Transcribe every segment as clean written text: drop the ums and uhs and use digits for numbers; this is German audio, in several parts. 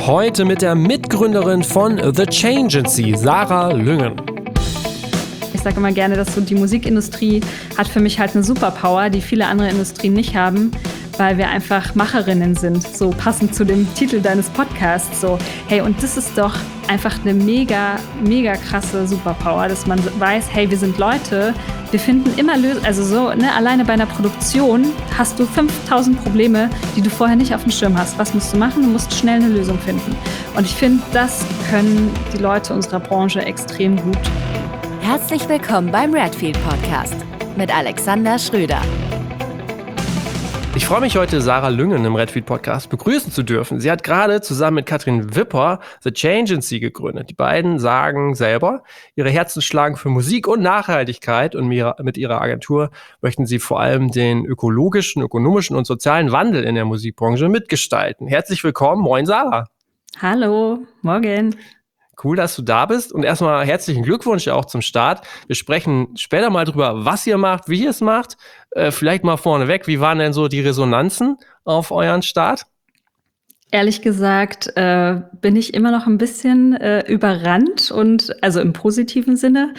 Heute mit der Mitgründerin von The Changeancy, Sarah Lüngen. Ich sage immer gerne, dass so die Musikindustrie hat für mich halt eine Superpower, die viele andere Industrien nicht haben, weil wir einfach Macherinnen sind, so passend zu dem Titel deines Podcasts. So, hey, und das ist doch einfach eine mega, mega krasse Superpower, dass man weiß, hey, wir sind Leute, wir finden immer Lösungen, also so, ne, alleine bei einer Produktion hast du 5000 Probleme, die du vorher nicht auf dem Schirm hast. Was musst du machen? Du musst schnell eine Lösung finden. Und ich finde, das können die Leute unserer Branche extrem gut. Herzlich willkommen beim Redfield Podcast mit Alexander Schröder. Ich freue mich heute, Sarah Lüngen im Redfield Podcast begrüßen zu dürfen. Sie hat gerade zusammen mit Katrin Wipper The Changeancy gegründet. Die beiden sagen selber, ihre Herzen schlagen für Musik und Nachhaltigkeit und mit ihrer Agentur möchten sie vor allem den ökologischen, ökonomischen und sozialen Wandel in der Musikbranche mitgestalten. Herzlich willkommen. Moin, Sarah. Hallo, morgen. Cool, dass du da bist und erstmal herzlichen Glückwunsch auch zum Start. Wir sprechen später mal drüber, was ihr macht, wie ihr es macht. Vielleicht mal vorneweg, wie waren denn so die Resonanzen auf euren Start? Ehrlich gesagt bin ich immer noch ein bisschen überrannt und also im positiven Sinne.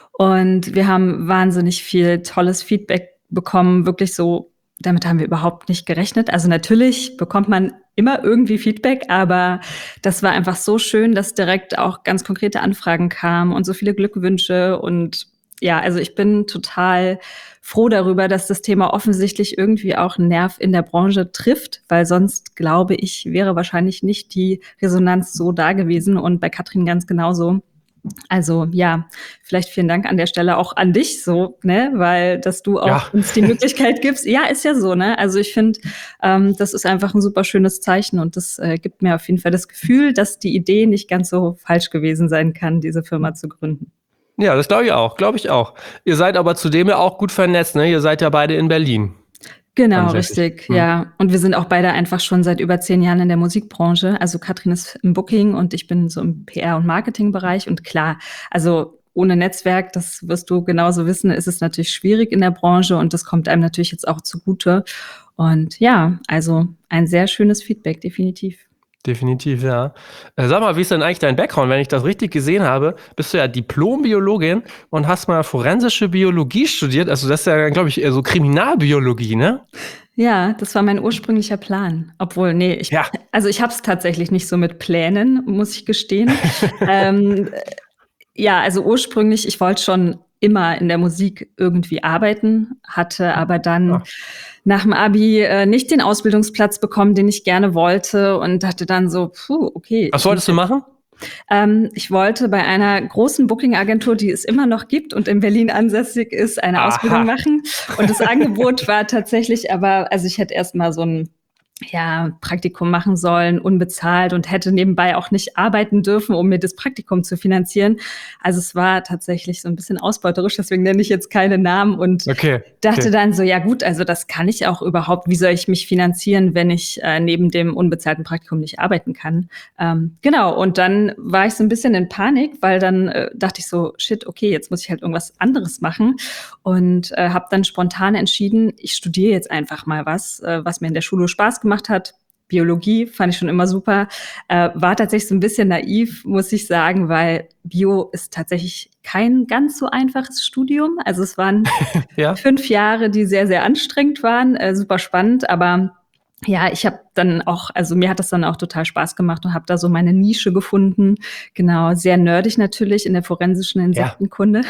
Und wir haben wahnsinnig viel tolles Feedback bekommen, wirklich so, damit haben wir überhaupt nicht gerechnet. Also natürlich bekommt man immer irgendwie Feedback, aber das war einfach so schön, dass direkt auch ganz konkrete Anfragen kamen und so viele Glückwünsche. Und ja, also ich bin total froh darüber, dass das Thema offensichtlich irgendwie auch einen Nerv in der Branche trifft, weil sonst, glaube ich, wäre wahrscheinlich nicht die Resonanz so da gewesen und bei Katrin ganz genauso. Also ja, vielleicht vielen Dank an der Stelle auch an dich so, ne, weil dass du auch uns die Möglichkeit gibst. Ja, ist ja so, ne? Also ich finde, das ist einfach ein super schönes Zeichen und das gibt mir auf jeden Fall das Gefühl, dass die Idee nicht ganz so falsch gewesen sein kann, diese Firma zu gründen. Ja, das glaube ich auch. Ihr seid aber zudem ja auch gut vernetzt, ne? Ihr seid ja beide in Berlin. Genau, richtig, ja. Und wir sind auch beide einfach schon seit über 10 Jahren in der Musikbranche. Also Katrin ist im Booking und ich bin so im PR- und Marketingbereich. Und klar, also ohne Netzwerk, das wirst du genauso wissen, ist es natürlich schwierig in der Branche und das kommt einem natürlich jetzt auch zugute. Und ja, also ein sehr schönes Feedback, definitiv. Definitiv, ja. Sag mal, wie ist denn eigentlich dein Background? Wenn ich das richtig gesehen habe, bist du ja Diplom-Biologin und hast mal forensische Biologie studiert. Also das ist ja, glaube ich, eher so Kriminalbiologie, ne? Ja, das war mein ursprünglicher Plan. Obwohl, nee, ich habe es tatsächlich nicht so mit Plänen, muss ich gestehen. Ja, also ursprünglich, ich wollte schon immer in der Musik irgendwie arbeiten, hatte aber dann nach dem Abi nicht den Ausbildungsplatz bekommen, den ich gerne wollte und dachte dann so, okay. Was wolltest du machen? Ich wollte bei einer großen Booking-Agentur, die es immer noch gibt und in Berlin ansässig ist, eine Ausbildung machen. Und das Angebot war tatsächlich aber, also ich hätte erst mal so ein Praktikum machen sollen, unbezahlt und hätte nebenbei auch nicht arbeiten dürfen, um mir das Praktikum zu finanzieren. Also es war tatsächlich so ein bisschen ausbeuterisch, deswegen nenne ich jetzt keine Namen und dachte dann so, ja gut, also das kann ich auch überhaupt, wie soll ich mich finanzieren, wenn ich neben dem unbezahlten Praktikum nicht arbeiten kann? Genau, und dann war ich so ein bisschen in Panik, weil dann dachte ich so, shit, okay, jetzt muss ich halt irgendwas anderes machen und habe dann spontan entschieden, ich studiere jetzt einfach mal was mir in der Schule Spaß gemacht hat. Biologie fand ich schon immer super. War tatsächlich so ein bisschen naiv, muss ich sagen, weil Bio ist tatsächlich kein ganz so einfaches Studium. Also es waren 5 Jahre, die sehr, sehr anstrengend waren, super spannend, aber ja, ich habe dann auch, also mir hat das dann auch total Spaß gemacht und habe da so meine Nische gefunden. Genau, sehr nerdig natürlich in der forensischen Insektenkunde.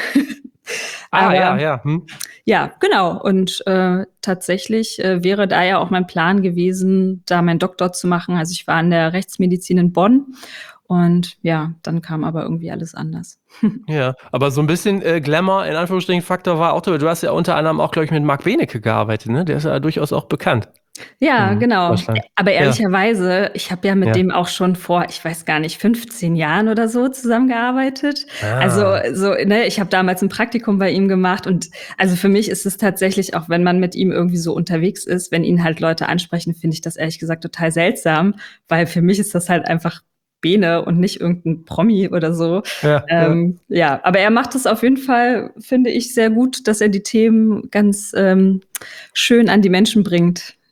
Ja, genau. Und tatsächlich wäre da ja auch mein Plan gewesen, da meinen Doktor zu machen. Also ich war an der Rechtsmedizin in Bonn und ja, dann kam aber irgendwie alles anders. Ja, aber so ein bisschen Glamour, in Anführungsstrichen, Faktor war auch, du hast ja unter anderem auch, glaube ich, mit Marc Benecke gearbeitet, ne? Der ist ja durchaus auch bekannt. Ja, genau. Aber ehrlicherweise, ich habe ja mit dem auch schon vor, ich weiß gar nicht, 15 Jahren oder so zusammengearbeitet. Also so, ne, ich habe damals ein Praktikum bei ihm gemacht und also für mich ist es tatsächlich, auch wenn man mit ihm irgendwie so unterwegs ist, wenn ihn halt Leute ansprechen, finde ich das ehrlich gesagt total seltsam, weil für mich ist das halt einfach Bene und nicht irgendein Promi oder so. Aber er macht es auf jeden Fall, finde ich, sehr gut, dass er die Themen ganz schön an die Menschen bringt.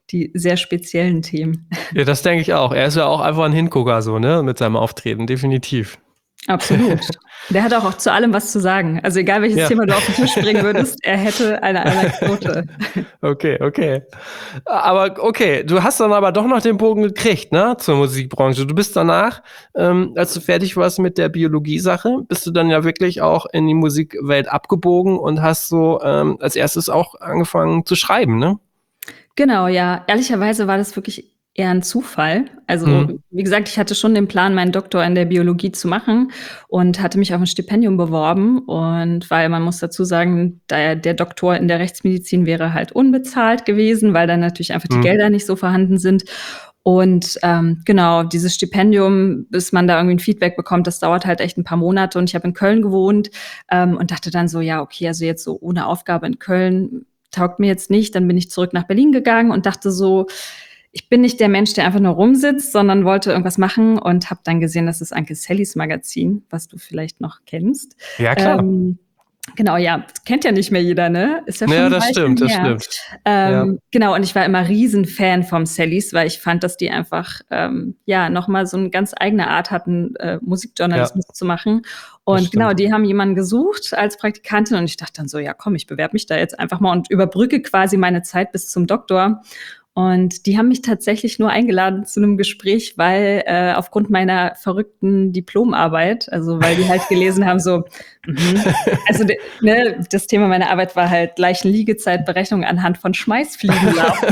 die sehr speziellen Themen. Ja, das denke ich auch. Er ist ja auch einfach ein Hingucker so, ne, mit seinem Auftreten, definitiv. Absolut. Der hat auch zu allem was zu sagen. Also egal, welches Thema du auf den Tisch bringen würdest, er hätte eine Anekdote. Okay. Aber okay, du hast dann aber doch noch den Bogen gekriegt, ne, zur Musikbranche. Du bist danach, als du fertig warst mit der Biologie-Sache, bist du dann ja wirklich auch in die Musikwelt abgebogen und hast so als erstes auch angefangen zu schreiben, ne? Genau, ja. Ehrlicherweise war das wirklich eher ein Zufall. Also, wie gesagt, ich hatte schon den Plan, meinen Doktor in der Biologie zu machen und hatte mich auf ein Stipendium beworben. Und weil man muss dazu sagen, der Doktor in der Rechtsmedizin wäre halt unbezahlt gewesen, weil dann natürlich einfach die Gelder nicht so vorhanden sind. Und genau, dieses Stipendium, bis man da irgendwie ein Feedback bekommt, das dauert halt echt ein paar Monate. Und ich habe in Köln gewohnt und dachte dann so, ja, okay, also jetzt so ohne Aufgabe in Köln taugt mir jetzt nicht. Dann bin ich zurück nach Berlin gegangen und dachte so, ich bin nicht der Mensch, der einfach nur rumsitzt, sondern wollte irgendwas machen und habe dann gesehen, das ist Anke Sallys Magazin, was du vielleicht noch kennst. Ja, klar. Genau, ja, kennt ja nicht mehr jeder, ne? Ist ja schon Ja, das stimmt. Genau, und ich war immer Riesenfan vom Sallys, weil ich fand, dass die einfach nochmal so eine ganz eigene Art hatten, Musikjournalismus zu machen. Und genau, die haben jemanden gesucht als Praktikantin und ich dachte dann so, ja komm, ich bewerbe mich da jetzt einfach mal und überbrücke quasi meine Zeit bis zum Doktor. Und die haben mich tatsächlich nur eingeladen zu einem Gespräch, weil aufgrund meiner verrückten Diplomarbeit, also weil die halt gelesen haben, so, also das Thema meiner Arbeit war halt Leichenliegezeitberechnung anhand von Schmeißfliegenlarven.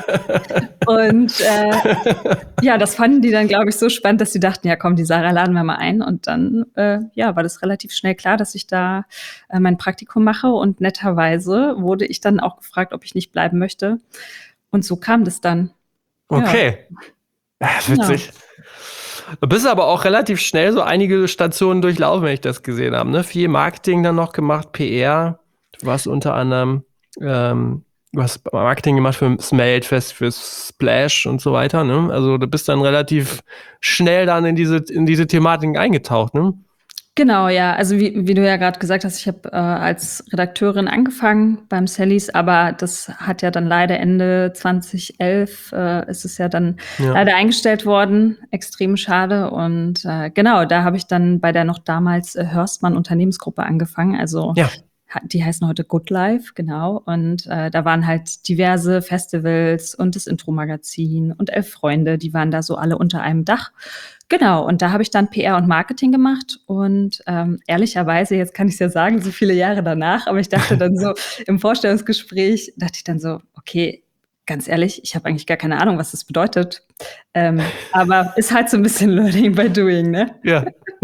Und ja, das fanden die dann, glaube ich, so spannend, dass sie dachten, ja komm, die Sarah laden wir mal ein. Und dann war das relativ schnell klar, dass ich da mein Praktikum mache. Und netterweise wurde ich dann auch gefragt, ob ich nicht bleiben möchte. Und so kam das dann. Okay. Ja, witzig. Genau. Du bist aber auch relativ schnell so einige Stationen durchlaufen, wenn ich das gesehen habe. Ne? Viel Marketing dann noch gemacht, PR. Du warst unter anderem, du hast Marketing gemacht für Smelt Fest, für Splash und so weiter. Ne? Also du bist dann relativ schnell dann in diese Thematik eingetaucht, ne? Genau, ja. Also wie du ja gerade gesagt hast, ich habe als Redakteurin angefangen beim Sallys, aber das hat ja dann leider Ende 2011 ist es ja dann leider eingestellt worden. Extrem schade. Und genau, da habe ich dann bei der noch damals Hörstmann Unternehmensgruppe angefangen. Also die heißen heute Good Life, genau. Und da waren halt diverse Festivals und das Intro-Magazin und 11 Freunde, die waren da so alle unter einem Dach. Genau, und da habe ich dann PR und Marketing gemacht und ehrlicherweise, jetzt kann ich es ja sagen, so viele Jahre danach, aber ich dachte dann so im Vorstellungsgespräch, dachte ich dann so, okay, ganz ehrlich, ich habe eigentlich gar keine Ahnung, was das bedeutet, aber ist halt so ein bisschen Learning by Doing, ne? Ja.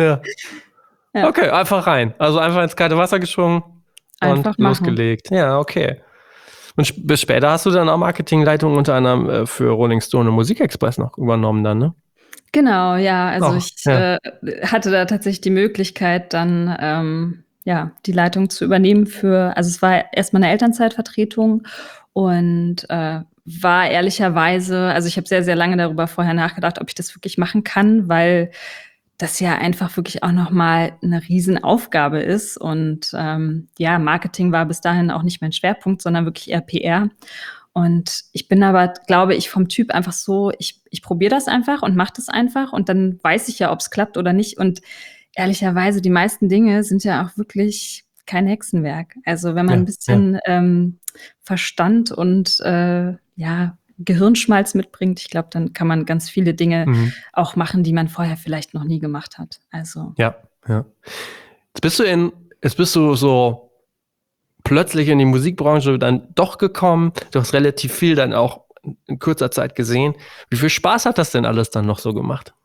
Okay, einfach rein, also einfach ins kalte Wasser geschwungen und losgelegt. Ja, okay. Und bis später hast du dann auch Marketingleitung unter anderem für Rolling Stone und Musikexpress noch übernommen dann, ne? Genau, ja. Also ich hatte da tatsächlich die Möglichkeit, dann die Leitung zu übernehmen also es war erstmal eine Elternzeitvertretung und war ehrlicherweise, also ich habe sehr, sehr lange darüber vorher nachgedacht, ob ich das wirklich machen kann, weil das ja einfach wirklich auch nochmal eine Riesenaufgabe ist. Und Marketing war bis dahin auch nicht mein Schwerpunkt, sondern wirklich eher PR. Und ich bin aber, glaube ich, vom Typ einfach so, ich probiere das einfach und mache das einfach und dann weiß ich ja, ob es klappt oder nicht. Und ehrlicherweise, die meisten Dinge sind ja auch wirklich kein Hexenwerk. Also wenn man ein bisschen Verstand und Gehirnschmalz mitbringt, ich glaube, dann kann man ganz viele Dinge auch machen, die man vorher vielleicht noch nie gemacht hat. Also ja. Jetzt bist du so plötzlich in die Musikbranche dann doch gekommen. Du hast relativ viel dann auch in kurzer Zeit gesehen. Wie viel Spaß hat das denn alles dann noch so gemacht?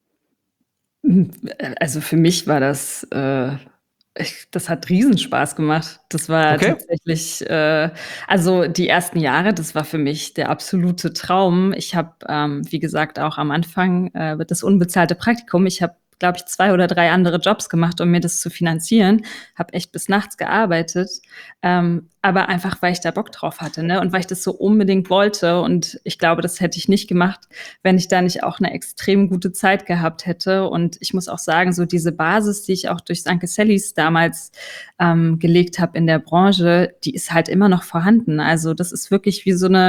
Also für mich war das hat Riesenspaß gemacht. Das war tatsächlich, also die ersten Jahre, das war für mich der absolute Traum. Ich habe, wie gesagt, auch am Anfang das unbezahlte Praktikum. Ich habe, glaube ich, 2 oder 3 andere Jobs gemacht, um mir das zu finanzieren. Habe echt bis nachts gearbeitet. Aber einfach, weil ich da Bock drauf hatte, ne? Und weil ich das so unbedingt wollte. Und ich glaube, das hätte ich nicht gemacht, wenn ich da nicht auch eine extrem gute Zeit gehabt hätte. Und ich muss auch sagen, so diese Basis, die ich auch durch Anke Sallys damals gelegt habe in der Branche, die ist halt immer noch vorhanden. Also das ist wirklich wie so eine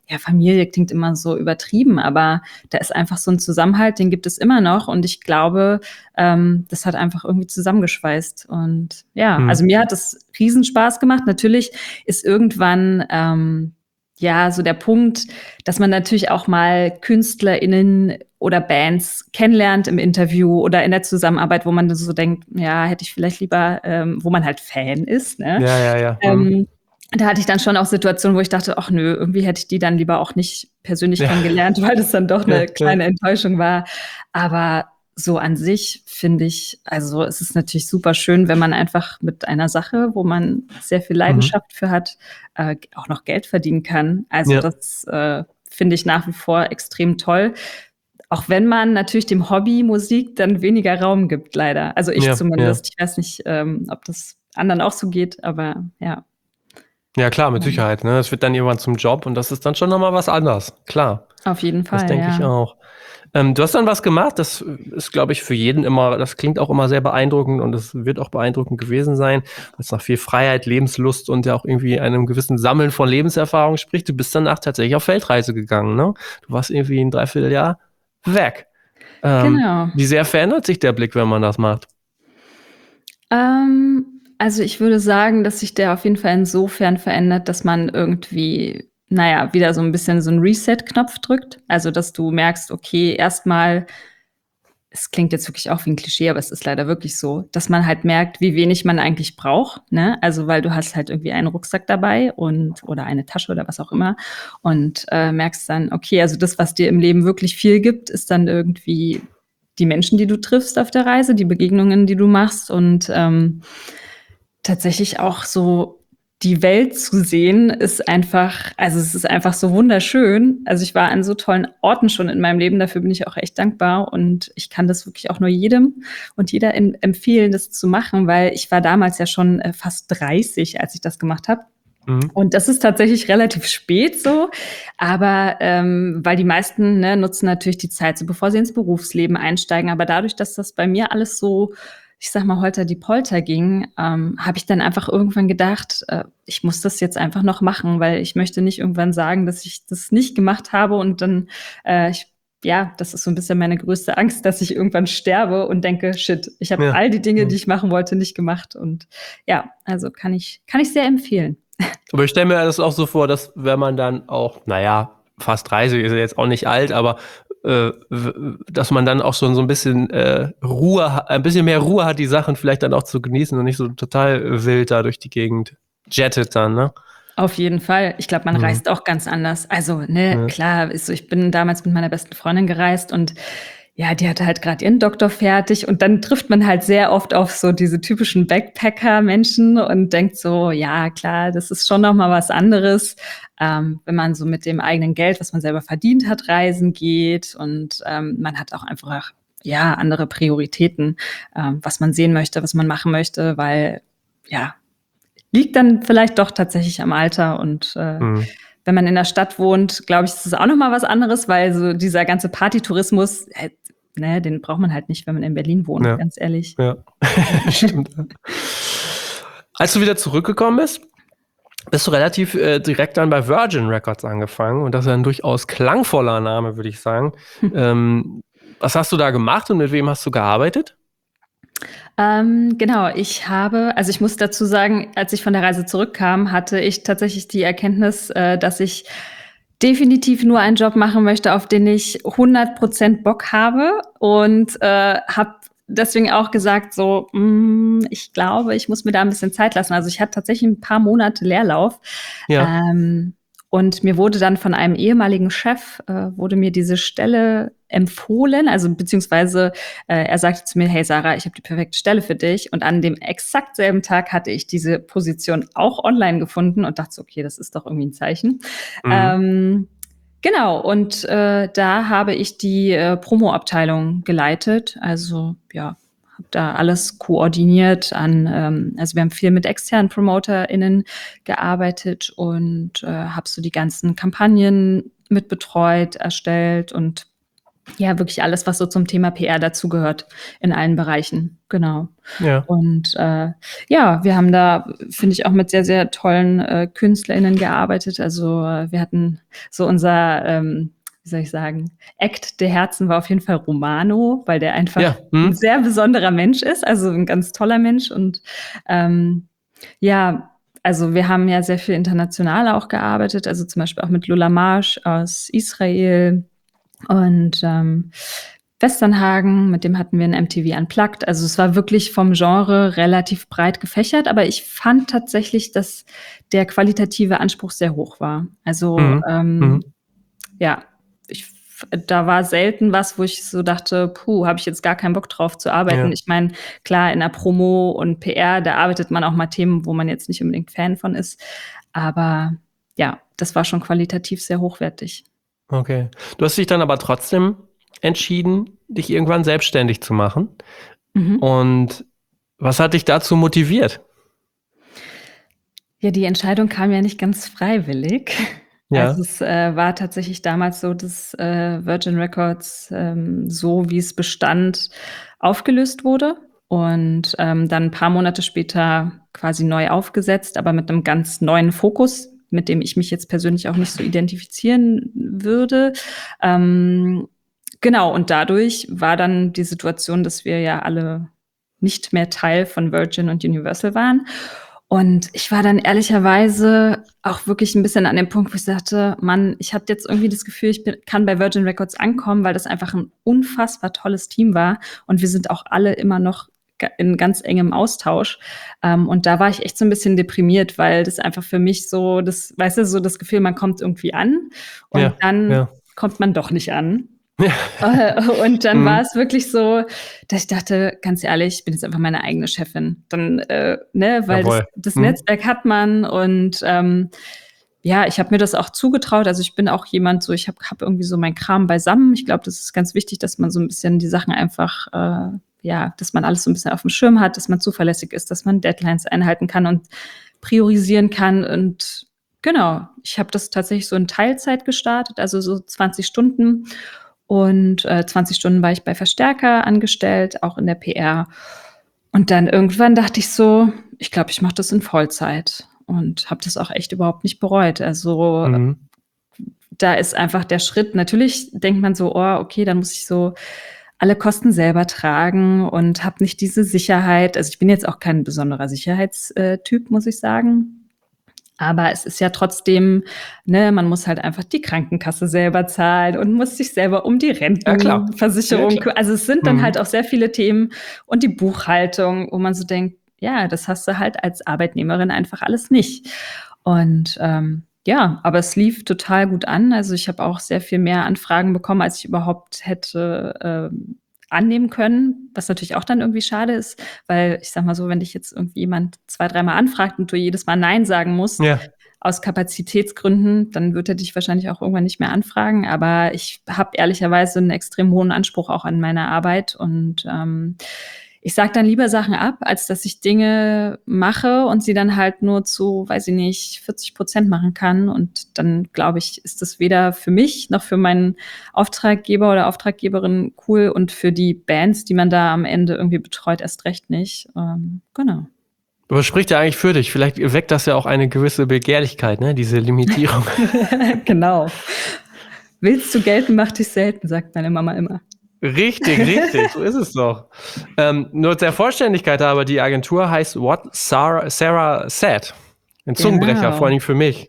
ja, Familie klingt immer so übertrieben, aber da ist einfach so ein Zusammenhalt, den gibt es immer noch. Und ich glaube, das hat einfach irgendwie zusammengeschweißt. Und ja, also mir hat das Riesenspaß gemacht. Natürlich ist irgendwann ja so der Punkt, dass man natürlich auch mal KünstlerInnen oder Bands kennenlernt im Interview oder in der Zusammenarbeit, wo man so denkt, ja, hätte ich vielleicht lieber, wo man halt Fan ist, ne? Ja. Da hatte ich dann schon auch Situationen, wo ich dachte, ach nö, irgendwie hätte ich die dann lieber auch nicht persönlich kennengelernt, weil das dann doch eine kleine Enttäuschung war. Aber so an sich finde ich, also es ist natürlich super schön, wenn man einfach mit einer Sache, wo man sehr viel Leidenschaft für hat, auch noch Geld verdienen kann. Also das finde ich nach wie vor extrem toll. Auch wenn man natürlich dem Hobby Musik dann weniger Raum gibt, leider. Also ich zumindest. Ich weiß nicht, ob das anderen auch so geht, aber ja. Ja, klar, mit Sicherheit. Ne? Das wird dann irgendwann zum Job und das ist dann schon nochmal was anderes. Klar. Auf jeden Fall, das denke ich auch. Du hast dann was gemacht, das ist, glaube ich, für jeden immer, das klingt auch immer sehr beeindruckend und es wird auch beeindruckend gewesen sein, weil es nach viel Freiheit, Lebenslust und ja auch irgendwie einem gewissen Sammeln von Lebenserfahrung spricht. Du bist danach tatsächlich auf Weltreise gegangen, ne? Du warst irgendwie ein Dreivierteljahr weg. Genau. Wie sehr verändert sich der Blick, wenn man das macht? Also ich würde sagen, dass sich der auf jeden Fall insofern verändert, dass man irgendwie, naja, wieder so ein bisschen so einen Reset-Knopf drückt. Also, dass du merkst, okay, erstmal, es klingt jetzt wirklich auch wie ein Klischee, aber es ist leider wirklich so, dass man halt merkt, wie wenig man eigentlich braucht, ne? Also, weil du hast halt irgendwie einen Rucksack dabei oder eine Tasche oder was auch immer und, merkst dann, okay, also das, was dir im Leben wirklich viel gibt, ist dann irgendwie die Menschen, die du triffst auf der Reise, die Begegnungen, die du machst und, tatsächlich auch so die Welt zu sehen, ist einfach, also es ist einfach so wunderschön. Also ich war an so tollen Orten schon in meinem Leben, dafür bin ich auch echt dankbar und ich kann das wirklich auch nur jedem und jeder empfehlen, das zu machen, weil ich war damals ja schon fast 30, als ich das gemacht habe. Und das ist tatsächlich relativ spät so, aber weil die meisten nutzen natürlich die Zeit so, bevor sie ins Berufsleben einsteigen. Aber dadurch, dass das bei mir alles so, ich sag mal, holter die Polter ging, habe ich dann einfach irgendwann gedacht, ich muss das jetzt einfach noch machen, weil ich möchte nicht irgendwann sagen, dass ich das nicht gemacht habe und dann, das ist so ein bisschen meine größte Angst, dass ich irgendwann sterbe und denke, shit, ich habe all die Dinge, die ich machen wollte, nicht gemacht. Und ja, also kann ich sehr empfehlen. Aber ich stelle mir das auch so vor, dass wenn man dann auch, fast 30 ist ja jetzt auch nicht alt, aber dass man dann auch schon so ein bisschen ein bisschen mehr Ruhe hat, die Sachen vielleicht dann auch zu genießen und nicht so total wild da durch die Gegend jettet dann, ne? Auf jeden Fall. Ich glaube, man reist auch ganz anders. Also, klar, ich bin damals mit meiner besten Freundin gereist und ja, die hatte halt gerade ihren Doktor fertig und dann trifft man halt sehr oft auf so diese typischen Backpacker-Menschen und denkt so, ja, klar, das ist schon noch mal was anderes, wenn man so mit dem eigenen Geld, was man selber verdient hat, reisen geht und man hat auch einfach, ja, andere Prioritäten, was man sehen möchte, was man machen möchte, weil, ja, liegt dann vielleicht doch tatsächlich am Alter und wenn man in der Stadt wohnt, glaube ich, ist es auch noch mal was anderes, weil so dieser ganze Partytourismus, den braucht man halt nicht, wenn man in Berlin wohnt, ganz ehrlich. Ja, stimmt. Als du wieder zurückgekommen bist du relativ direkt dann bei Virgin Records angefangen und das ist ein durchaus klangvoller Name, würde ich sagen. Was hast du da gemacht und mit wem hast du gearbeitet? Genau, ich muss dazu sagen, als ich von der Reise zurückkam, hatte ich tatsächlich die Erkenntnis, dass ich definitiv nur einen Job machen möchte, auf den ich 100% Bock habe und habe deswegen auch gesagt, so, ich glaube, ich muss mir da ein bisschen Zeit lassen. Also ich hatte tatsächlich ein paar Monate Leerlauf. Ja. Und mir wurde dann von einem ehemaligen Chef, wurde mir diese Stelle empfohlen, also beziehungsweise er sagte zu mir, hey Sarah, ich habe die perfekte Stelle für dich. Und an dem exakt selben Tag hatte ich diese Position auch online gefunden und dachte, okay, das ist doch irgendwie ein Zeichen. Genau, und da habe ich die Promo-Abteilung geleitet, also ja, habe da alles koordiniert also wir haben viel mit externen PromoterInnen gearbeitet und habe so die ganzen Kampagnen mitbetreut, erstellt und Ja, wirklich alles, was so zum Thema PR dazugehört, in allen Bereichen, genau. Ja. Und ja, wir haben da, finde ich, auch mit sehr, sehr tollen KünstlerInnen gearbeitet. Also wir hatten so unser, wie soll ich sagen, Act der Herzen war auf jeden Fall Romano, weil der einfach ein sehr besonderer Mensch ist, also ein ganz toller Mensch. Und ja, also wir haben ja sehr viel international auch gearbeitet, also zum Beispiel auch mit Lola Marsh aus Israel und Westernhagen, mit dem hatten wir ein MTV Unplugged. Also es war wirklich vom Genre relativ breit gefächert, aber ich fand tatsächlich, dass der qualitative Anspruch sehr hoch war. Also ja, da war selten was, wo ich so dachte, habe ich jetzt gar keinen Bock drauf zu arbeiten. Ja. Ich meine, klar, in der Promo und PR, da arbeitet man auch mal Themen, wo man jetzt nicht unbedingt Fan von ist. Aber ja, das war schon qualitativ sehr hochwertig. Okay. Du hast dich dann aber trotzdem entschieden, dich irgendwann selbstständig zu machen. Und was hat dich dazu motiviert? Ja, die Entscheidung kam ja nicht ganz freiwillig. Ja. Also es war tatsächlich damals so, dass Virgin Records so, wie es bestand, aufgelöst wurde und dann ein paar Monate später quasi neu aufgesetzt, aber mit einem ganz neuen Fokus, mit dem ich mich jetzt persönlich auch nicht so identifizieren würde. Genau, und dadurch war dann die Situation, dass wir ja alle nicht mehr Teil von Virgin und Universal waren. Und ich war dann ehrlicherweise auch wirklich ein bisschen an dem Punkt, wo ich sagte, Mann, ich hatte jetzt irgendwie das Gefühl, kann bei Virgin Records ankommen, weil das einfach ein unfassbar tolles Team war. Und wir sind auch alle immer noch in ganz engem Austausch. Und da war ich echt so ein bisschen deprimiert, weil das einfach für mich so, weißt du, so das Gefühl, man kommt irgendwie an und dann kommt man doch nicht an. Und dann war es wirklich so, dass ich dachte, ganz ehrlich, ich bin jetzt einfach meine eigene Chefin. Dann, weil das Netzwerk hat man und ja, ich habe mir das auch zugetraut. Also ich bin auch jemand, so ich habe irgendwie so mein Kram beisammen. Ich glaube, das ist ganz wichtig, dass man so ein bisschen die Sachen einfach, dass man alles so ein bisschen auf dem Schirm hat, dass man zuverlässig ist, dass man Deadlines einhalten kann und priorisieren kann. Und genau, ich habe das tatsächlich so in Teilzeit gestartet, also so 20 Stunden. Und 20 Stunden war ich bei Verstärker angestellt, auch in der PR. Und dann irgendwann dachte ich so, ich glaube, ich mache das in Vollzeit. Und habe das auch echt überhaupt nicht bereut. Also da ist einfach der Schritt, natürlich denkt man so, okay, dann muss ich so alle Kosten selber tragen und habe nicht diese Sicherheit. Also ich bin jetzt auch kein besonderer Sicherheitstyp, muss ich sagen. Aber es ist ja trotzdem, man muss halt einfach die Krankenkasse selber zahlen und muss sich selber um die Rentenversicherung. Ja, also es sind dann halt auch sehr viele Themen und die Buchhaltung, wo man so denkt, ja, das hast du halt als Arbeitnehmerin einfach alles nicht. Und aber es lief total gut an. Also ich habe auch sehr viel mehr Anfragen bekommen, als ich überhaupt hätte annehmen können, was natürlich auch dann irgendwie schade ist, weil ich sag mal so, wenn dich jetzt irgendwie jemand 2-3 Mal anfragt und du jedes Mal Nein sagen musst, aus Kapazitätsgründen, dann wird er dich wahrscheinlich auch irgendwann nicht mehr anfragen. Aber ich habe ehrlicherweise einen extrem hohen Anspruch auch an meine Arbeit und ich sage dann lieber Sachen ab, als dass ich Dinge mache und sie dann halt nur zu, weiß ich nicht, 40% machen kann. Und dann, glaube ich, ist das weder für mich noch für meinen Auftraggeber oder Auftraggeberin cool und für die Bands, die man da am Ende irgendwie betreut, erst recht nicht. Genau. Aber spricht ja eigentlich für dich. Vielleicht weckt das ja auch eine gewisse Begehrlichkeit, ne? Diese Limitierung. Genau. Willst du gelten, mach dich selten, sagt meine Mama immer. Richtig, so ist es doch. Nur der Vollständigkeit aber, die Agentur heißt What Sarah Said. Ein Zungenbrecher, vor allem für mich.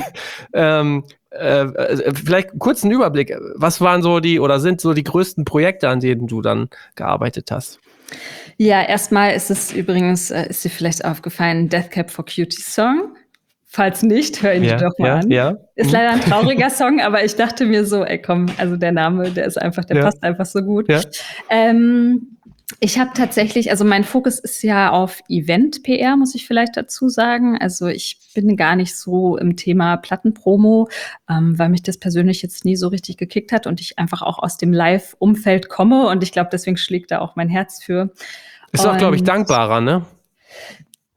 Vielleicht kurz einen Überblick. Was waren sind so die größten Projekte, an denen du dann gearbeitet hast? Ja, erstmal ist es übrigens, ist dir vielleicht aufgefallen, Death Cab for Cutie Song. Falls nicht, hör ihn dir doch mal an. Ja. Ist leider ein trauriger Song, aber ich dachte mir so, komm, also der Name, der passt einfach so gut. Ja. Ich habe tatsächlich, also mein Fokus ist ja auf Event-PR, muss ich vielleicht dazu sagen. Also ich bin gar nicht so im Thema Plattenpromo, weil mich das persönlich jetzt nie so richtig gekickt hat und ich einfach auch aus dem Live-Umfeld komme und ich glaube, deswegen schlägt da auch mein Herz für. Ist auch, glaube ich, dankbarer, ne?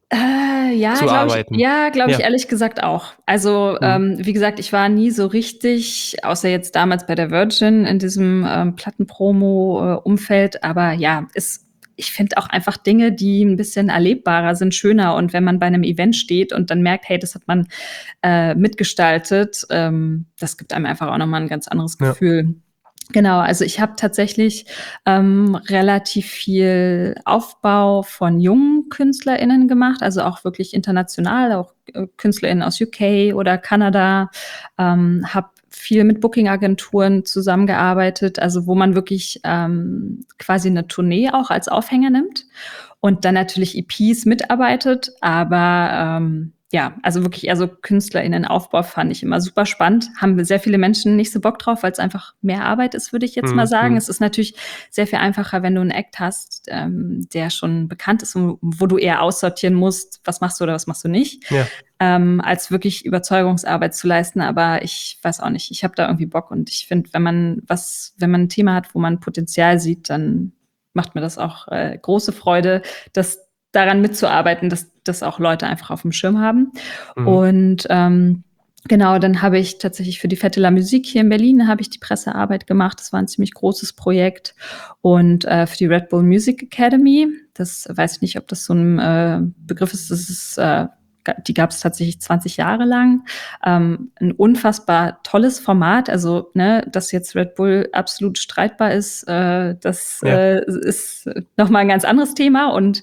zu arbeiten? Glaube ich ehrlich gesagt auch. Also, wie gesagt, ich war nie so richtig, außer jetzt damals bei der Virgin in diesem Plattenpromo-Umfeld, aber ja, ich finde auch einfach Dinge, die ein bisschen erlebbarer sind, schöner. Und wenn man bei einem Event steht und dann merkt, hey, das hat man mitgestaltet, das gibt einem einfach auch nochmal ein ganz anderes Gefühl. Genau, also ich habe tatsächlich relativ viel Aufbau von jungen KünstlerInnen gemacht, also auch wirklich international, auch KünstlerInnen aus UK oder Kanada, habe viel mit Booking-Agenturen zusammengearbeitet, also wo man wirklich quasi eine Tournee auch als Aufhänger nimmt und dann natürlich EPs mitarbeitet, aber ja, also wirklich eher so KünstlerInnen-Aufbau fand ich immer super spannend. Haben sehr viele Menschen nicht so Bock drauf, weil es einfach mehr Arbeit ist, würde ich jetzt mal sagen. Es ist natürlich sehr viel einfacher, wenn du einen Act hast, der schon bekannt ist und wo du eher aussortieren musst, was machst du oder was machst du nicht, als wirklich Überzeugungsarbeit zu leisten. Aber ich weiß auch nicht, ich habe da irgendwie Bock und ich finde, wenn man ein Thema hat, wo man Potenzial sieht, dann macht mir das auch große Freude, daran mitzuarbeiten, dass das auch Leute einfach auf dem Schirm haben. Und genau, dann habe ich tatsächlich für die Fête de la Musique hier in Berlin habe ich die Pressearbeit gemacht. Das war ein ziemlich großes Projekt. Und für die Red Bull Music Academy, das weiß ich nicht, ob das so ein Begriff ist, das ist die gab es tatsächlich 20 Jahre lang. Ein unfassbar tolles Format. Also, dass jetzt Red Bull absolut streitbar ist, das ist nochmal ein ganz anderes Thema. Und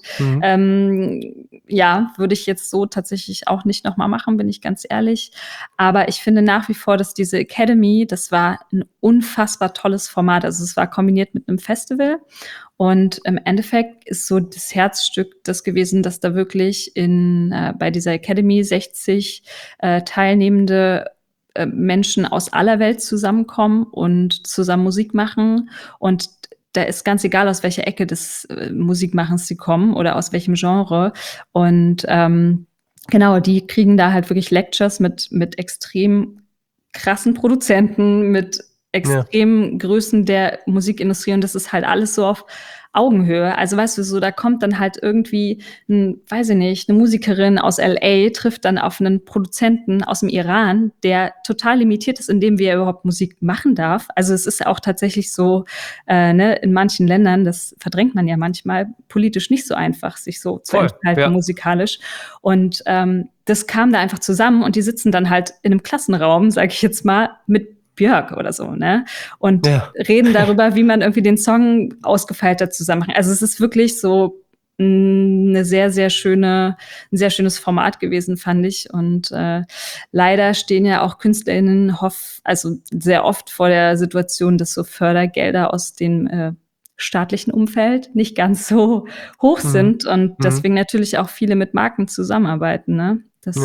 würde ich jetzt so tatsächlich auch nicht nochmal machen, bin ich ganz ehrlich. Aber ich finde nach wie vor, dass diese Academy, das war ein unfassbar tolles Format. Also es war kombiniert mit einem Festival. Und im Endeffekt ist so das Herzstück das gewesen, dass da wirklich bei dieser Academy 60 teilnehmende Menschen aus aller Welt zusammenkommen und zusammen Musik machen. Und da ist ganz egal, aus welcher Ecke des Musikmachens sie kommen oder aus welchem Genre. Und genau, die kriegen da halt wirklich Lectures mit extrem krassen Produzenten, mit extremen Größen der Musikindustrie und das ist halt alles so auf Augenhöhe. Also weißt du, so da kommt dann halt irgendwie, weiß ich nicht, eine Musikerin aus LA trifft dann auf einen Produzenten aus dem Iran, der total limitiert ist, in dem wie er überhaupt Musik machen darf. Also es ist auch tatsächlich so, in manchen Ländern, das verdrängt man ja manchmal, politisch nicht so einfach, sich so zu entfalten musikalisch. Und das kam da einfach zusammen und die sitzen dann halt in einem Klassenraum, sage ich jetzt mal, mit Björk oder so, ne? Und reden darüber, wie man irgendwie den Song ausgefeilter zusammen macht. Also es ist wirklich so ein sehr schönes Format gewesen, fand ich. Und leider stehen ja auch KünstlerInnen also sehr oft vor der Situation, dass so Fördergelder aus dem staatlichen Umfeld nicht ganz so hoch sind und deswegen natürlich auch viele mit Marken zusammenarbeiten, ne? Das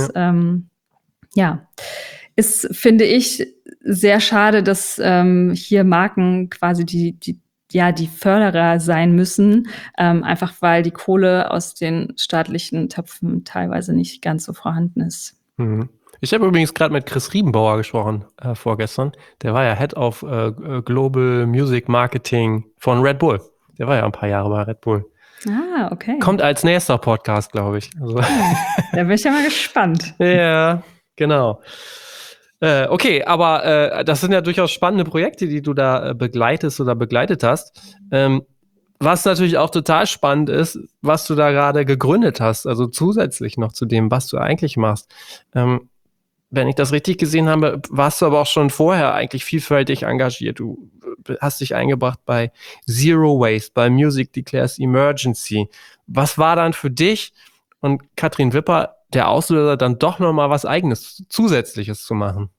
ist, finde ich, sehr schade, dass hier Marken quasi die Förderer sein müssen, einfach weil die Kohle aus den staatlichen Töpfen teilweise nicht ganz so vorhanden ist. Ich habe übrigens gerade mit Chris Riebenbauer gesprochen vorgestern. Der war ja Head of Global Music Marketing von Red Bull. Der war ja ein paar Jahre bei Red Bull. Ah, okay. Kommt als nächster Podcast, glaube ich. Also da bin ich ja mal gespannt. Ja, genau. Okay, aber das sind ja durchaus spannende Projekte, die du da begleitest oder begleitet hast. Was natürlich auch total spannend ist, was du da gerade gegründet hast, also zusätzlich noch zu dem, was du eigentlich machst. Wenn ich das richtig gesehen habe, warst du aber auch schon vorher eigentlich vielfältig engagiert. Du hast dich eingebracht bei Zero Waste, bei Music Declares Emergency. Was war dann für dich und Katrin Wipper der Auslöser, dann doch nochmal was Eigenes, Zusätzliches zu machen?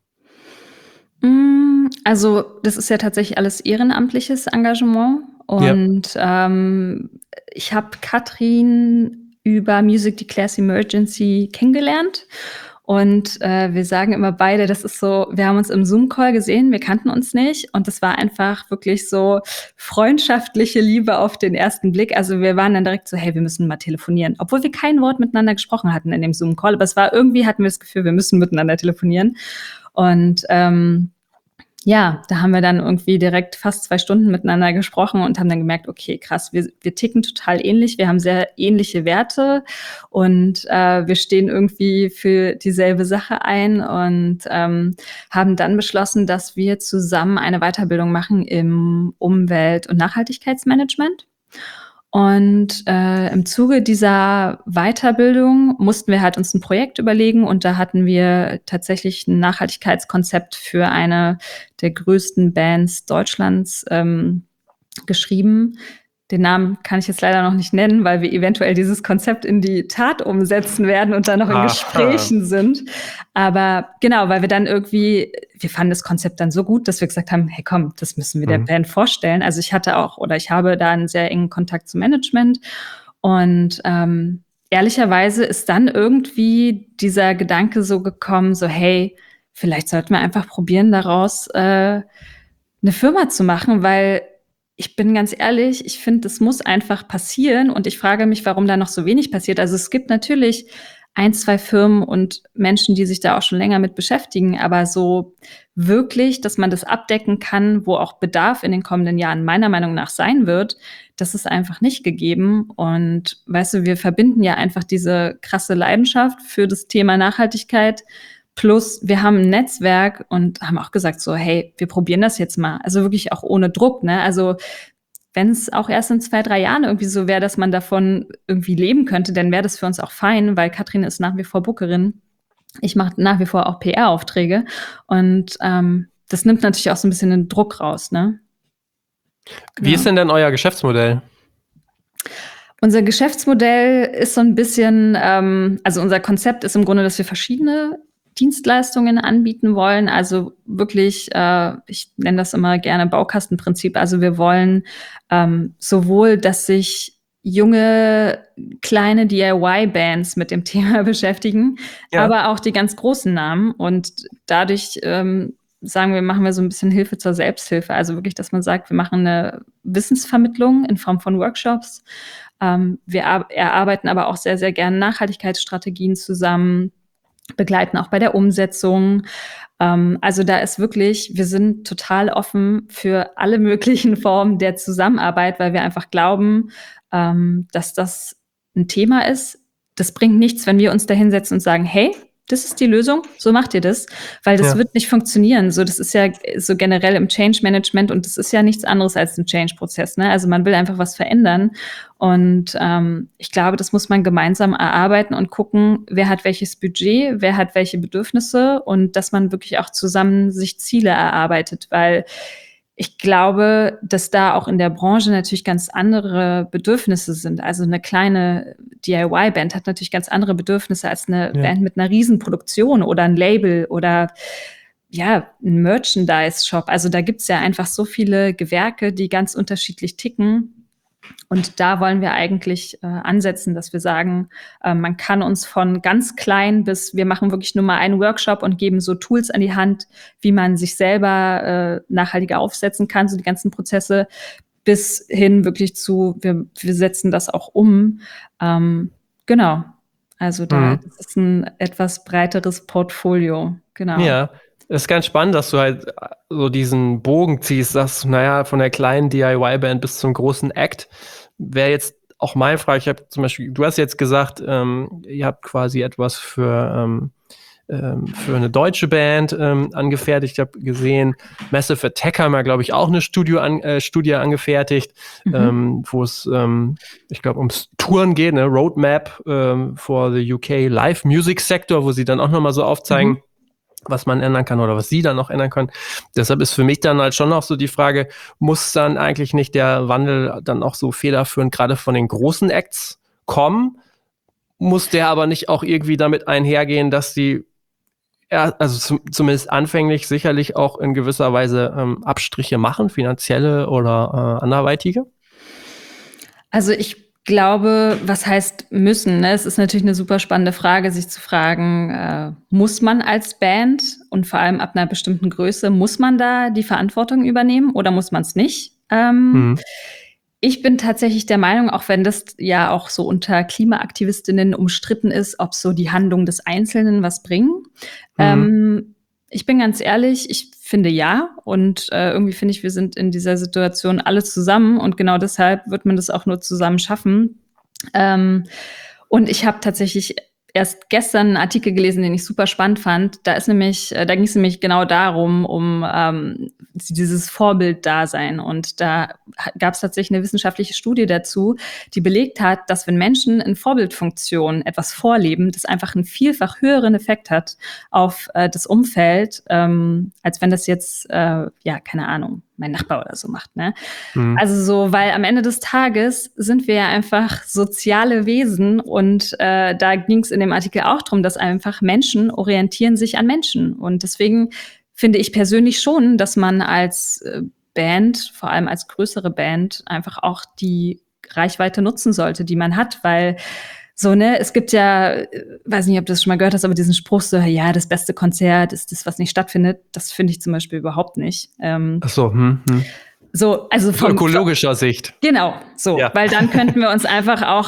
Also das ist ja tatsächlich alles ehrenamtliches Engagement. Und ich habe Katrin über Music Declares Emergency kennengelernt. Und wir sagen immer beide, das ist so, wir haben uns im Zoom-Call gesehen, wir kannten uns nicht. Und das war einfach wirklich so freundschaftliche Liebe auf den ersten Blick. Also wir waren dann direkt so, hey, wir müssen mal telefonieren. Obwohl wir kein Wort miteinander gesprochen hatten in dem Zoom-Call. Aber es war irgendwie, hatten wir das Gefühl, wir müssen miteinander telefonieren. Und ja, da haben wir dann irgendwie direkt fast 2 Stunden miteinander gesprochen und haben dann gemerkt, okay, krass, wir ticken total ähnlich, wir haben sehr ähnliche Werte und wir stehen irgendwie für dieselbe Sache ein und haben dann beschlossen, dass wir zusammen eine Weiterbildung machen im Umwelt- und Nachhaltigkeitsmanagement. Und im Zuge dieser Weiterbildung mussten wir halt uns ein Projekt überlegen und da hatten wir tatsächlich ein Nachhaltigkeitskonzept für eine der größten Bands Deutschlands geschrieben. Den Namen kann ich jetzt leider noch nicht nennen, weil wir eventuell dieses Konzept in die Tat umsetzen werden und dann noch in Gesprächen sind. Aber genau, weil wir dann irgendwie, wir fanden das Konzept dann so gut, dass wir gesagt haben, hey komm, das müssen wir der Band vorstellen. Also ich habe da einen sehr engen Kontakt zum Management und ehrlicherweise ist dann irgendwie dieser Gedanke so gekommen, so hey, vielleicht sollten wir einfach probieren, daraus eine Firma zu machen, weil ich bin ganz ehrlich, ich finde, das muss einfach passieren und ich frage mich, warum da noch so wenig passiert. Also es gibt natürlich 1, 2 Firmen und Menschen, die sich da auch schon länger mit beschäftigen, aber so wirklich, dass man das abdecken kann, wo auch Bedarf in den kommenden Jahren meiner Meinung nach sein wird, das ist einfach nicht gegeben. Und weißt du, wir verbinden ja einfach diese krasse Leidenschaft für das Thema Nachhaltigkeit. Plus, wir haben ein Netzwerk und haben auch gesagt so, hey, wir probieren das jetzt mal. Also wirklich auch ohne Druck, ne? Also wenn es auch erst in 2, 3 Jahren irgendwie so wäre, dass man davon irgendwie leben könnte, dann wäre das für uns auch fein, weil Katrin ist nach wie vor Bookerin. Ich mache nach wie vor auch PR-Aufträge und das nimmt natürlich auch so ein bisschen den Druck raus, ne? Wie ist denn euer Geschäftsmodell? Unser Geschäftsmodell ist so ein bisschen, also unser Konzept ist im Grunde, dass wir verschiedene Dienstleistungen anbieten wollen. Also wirklich, ich nenne das immer gerne Baukastenprinzip. Also wir wollen sowohl, dass sich junge, kleine DIY-Bands mit dem Thema beschäftigen, aber auch die ganz großen Namen. Und dadurch sagen wir, machen wir so ein bisschen Hilfe zur Selbsthilfe. Also wirklich, dass man sagt, wir machen eine Wissensvermittlung in Form von Workshops. Wir erarbeiten aber auch sehr, sehr gerne Nachhaltigkeitsstrategien zusammen, begleiten auch bei der Umsetzung. Also da ist wirklich, wir sind total offen für alle möglichen Formen der Zusammenarbeit, weil wir einfach glauben, dass das ein Thema ist. Das bringt nichts, wenn wir uns da hinsetzen und sagen, hey, das ist die Lösung, so macht ihr das, weil das wird nicht funktionieren. So, das ist ja so generell im Change Management und das ist ja nichts anderes als ein Change-Prozess, ne? Also man will einfach was verändern und ich glaube, das muss man gemeinsam erarbeiten und gucken, wer hat welches Budget, wer hat welche Bedürfnisse und dass man wirklich auch zusammen sich Ziele erarbeitet, weil ich glaube, dass da auch in der Branche natürlich ganz andere Bedürfnisse sind. Also eine kleine DIY-Band hat natürlich ganz andere Bedürfnisse als eine Band mit einer Riesenproduktion oder ein Label oder ja, ein Merchandise-Shop. Also da gibt's ja einfach so viele Gewerke, die ganz unterschiedlich ticken. Und da wollen wir eigentlich ansetzen, dass wir sagen, man kann uns von ganz klein bis wir machen wirklich nur mal einen Workshop und geben so Tools an die Hand, wie man sich selber nachhaltiger aufsetzen kann, so die ganzen Prozesse, bis hin wirklich zu, wir setzen das auch um. Genau. Also das ist ein etwas breiteres Portfolio. Genau. Ja. Es ist ganz spannend, dass du halt so diesen Bogen ziehst, sagst, naja, von der kleinen DIY-Band bis zum großen Act. Wäre jetzt auch meine Frage, ich habe zum Beispiel, du hast jetzt gesagt, ihr habt quasi etwas für eine deutsche Band angefertigt. Ich habe gesehen, Massive Attack haben ja, glaube ich, auch eine Studie angefertigt, wo es, ich glaube, ums Touren geht, ne? Roadmap for the UK Live Music Sector, wo sie dann auch nochmal so aufzeigen, was man ändern kann oder was sie dann noch ändern können. Deshalb ist für mich dann halt schon noch so die Frage, muss dann eigentlich nicht der Wandel dann auch so federführend gerade von den großen Acts kommen? Muss der aber nicht auch irgendwie damit einhergehen, dass die zumindest anfänglich sicherlich auch in gewisser Weise Abstriche machen, finanzielle oder anderweitige? Also ich glaube, was heißt müssen? Ne? Es ist natürlich eine super spannende Frage, sich zu fragen, muss man als Band und vor allem ab einer bestimmten Größe, muss man da die Verantwortung übernehmen oder muss man es nicht? Ich bin tatsächlich der Meinung, auch wenn das ja auch so unter Klimaaktivistinnen umstritten ist, ob so die Handlung des Einzelnen was bringen. Ich bin ganz ehrlich, ich finde ja. Und irgendwie finde ich, wir sind in dieser Situation alle zusammen. Und genau deshalb wird man das auch nur zusammen schaffen. Und ich habe tatsächlich erst gestern einen Artikel gelesen, den ich super spannend fand. Da ging es nämlich genau darum, um dieses Vorbilddasein. Und da gab es tatsächlich eine wissenschaftliche Studie dazu, die belegt hat, dass wenn Menschen in Vorbildfunktion etwas vorleben, das einfach einen vielfach höheren Effekt hat auf das Umfeld, als wenn das jetzt, keine Ahnung, mein Nachbar oder so macht, ne? Mhm. Also so, weil am Ende des Tages sind wir ja einfach soziale Wesen und da ging es in dem Artikel auch drum, dass einfach Menschen orientieren sich an Menschen. Und deswegen finde ich persönlich schon, dass man als Band, vor allem als größere Band, einfach auch die Reichweite nutzen sollte, die man hat, weil so, ne, es gibt ja, weiß nicht, ob du das schon mal gehört hast, aber diesen Spruch so, ja, das beste Konzert ist das, was nicht stattfindet. Das finde ich zum Beispiel überhaupt nicht. Ach so, So, also von ökologischer Sicht. Genau, so, ja. Weil dann könnten wir uns einfach auch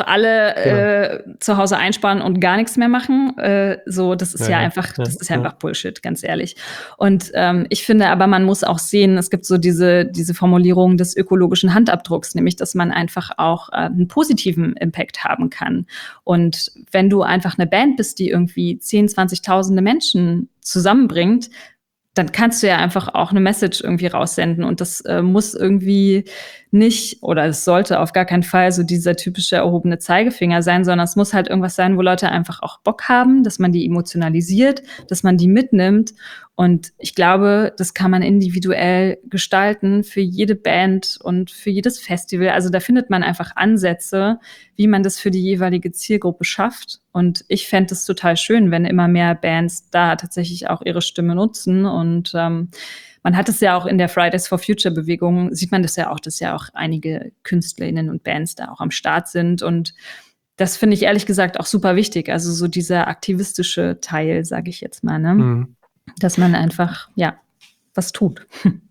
alle zu Hause einsparen und gar nichts mehr machen. Das ist einfach Bullshit, ganz ehrlich. Und ich finde aber, man muss auch sehen, es gibt so diese Formulierung des ökologischen Handabdrucks, nämlich, dass man einfach auch einen positiven Impact haben kann. Und wenn du einfach eine Band bist, die irgendwie 10.000, 20.000 Menschen zusammenbringt, dann kannst du ja einfach auch eine Message irgendwie raussenden. Und das muss irgendwie nicht, oder es sollte auf gar keinen Fall so dieser typische erhobene Zeigefinger sein, sondern es muss halt irgendwas sein, wo Leute einfach auch Bock haben, dass man die emotionalisiert, dass man die mitnimmt. Und ich glaube, das kann man individuell gestalten für jede Band und für jedes Festival. Also da findet man einfach Ansätze, wie man das für die jeweilige Zielgruppe schafft. Und ich fände es total schön, wenn immer mehr Bands da tatsächlich auch ihre Stimme nutzen. Und man hat es ja auch in der Fridays for Future Bewegung, sieht man das ja auch, dass ja auch einige KünstlerInnen und Bands da auch am Start sind. Und das finde ich ehrlich gesagt auch super wichtig. Also so dieser aktivistische Teil, sage ich jetzt mal, ne? Mhm. Dass man einfach, was tut.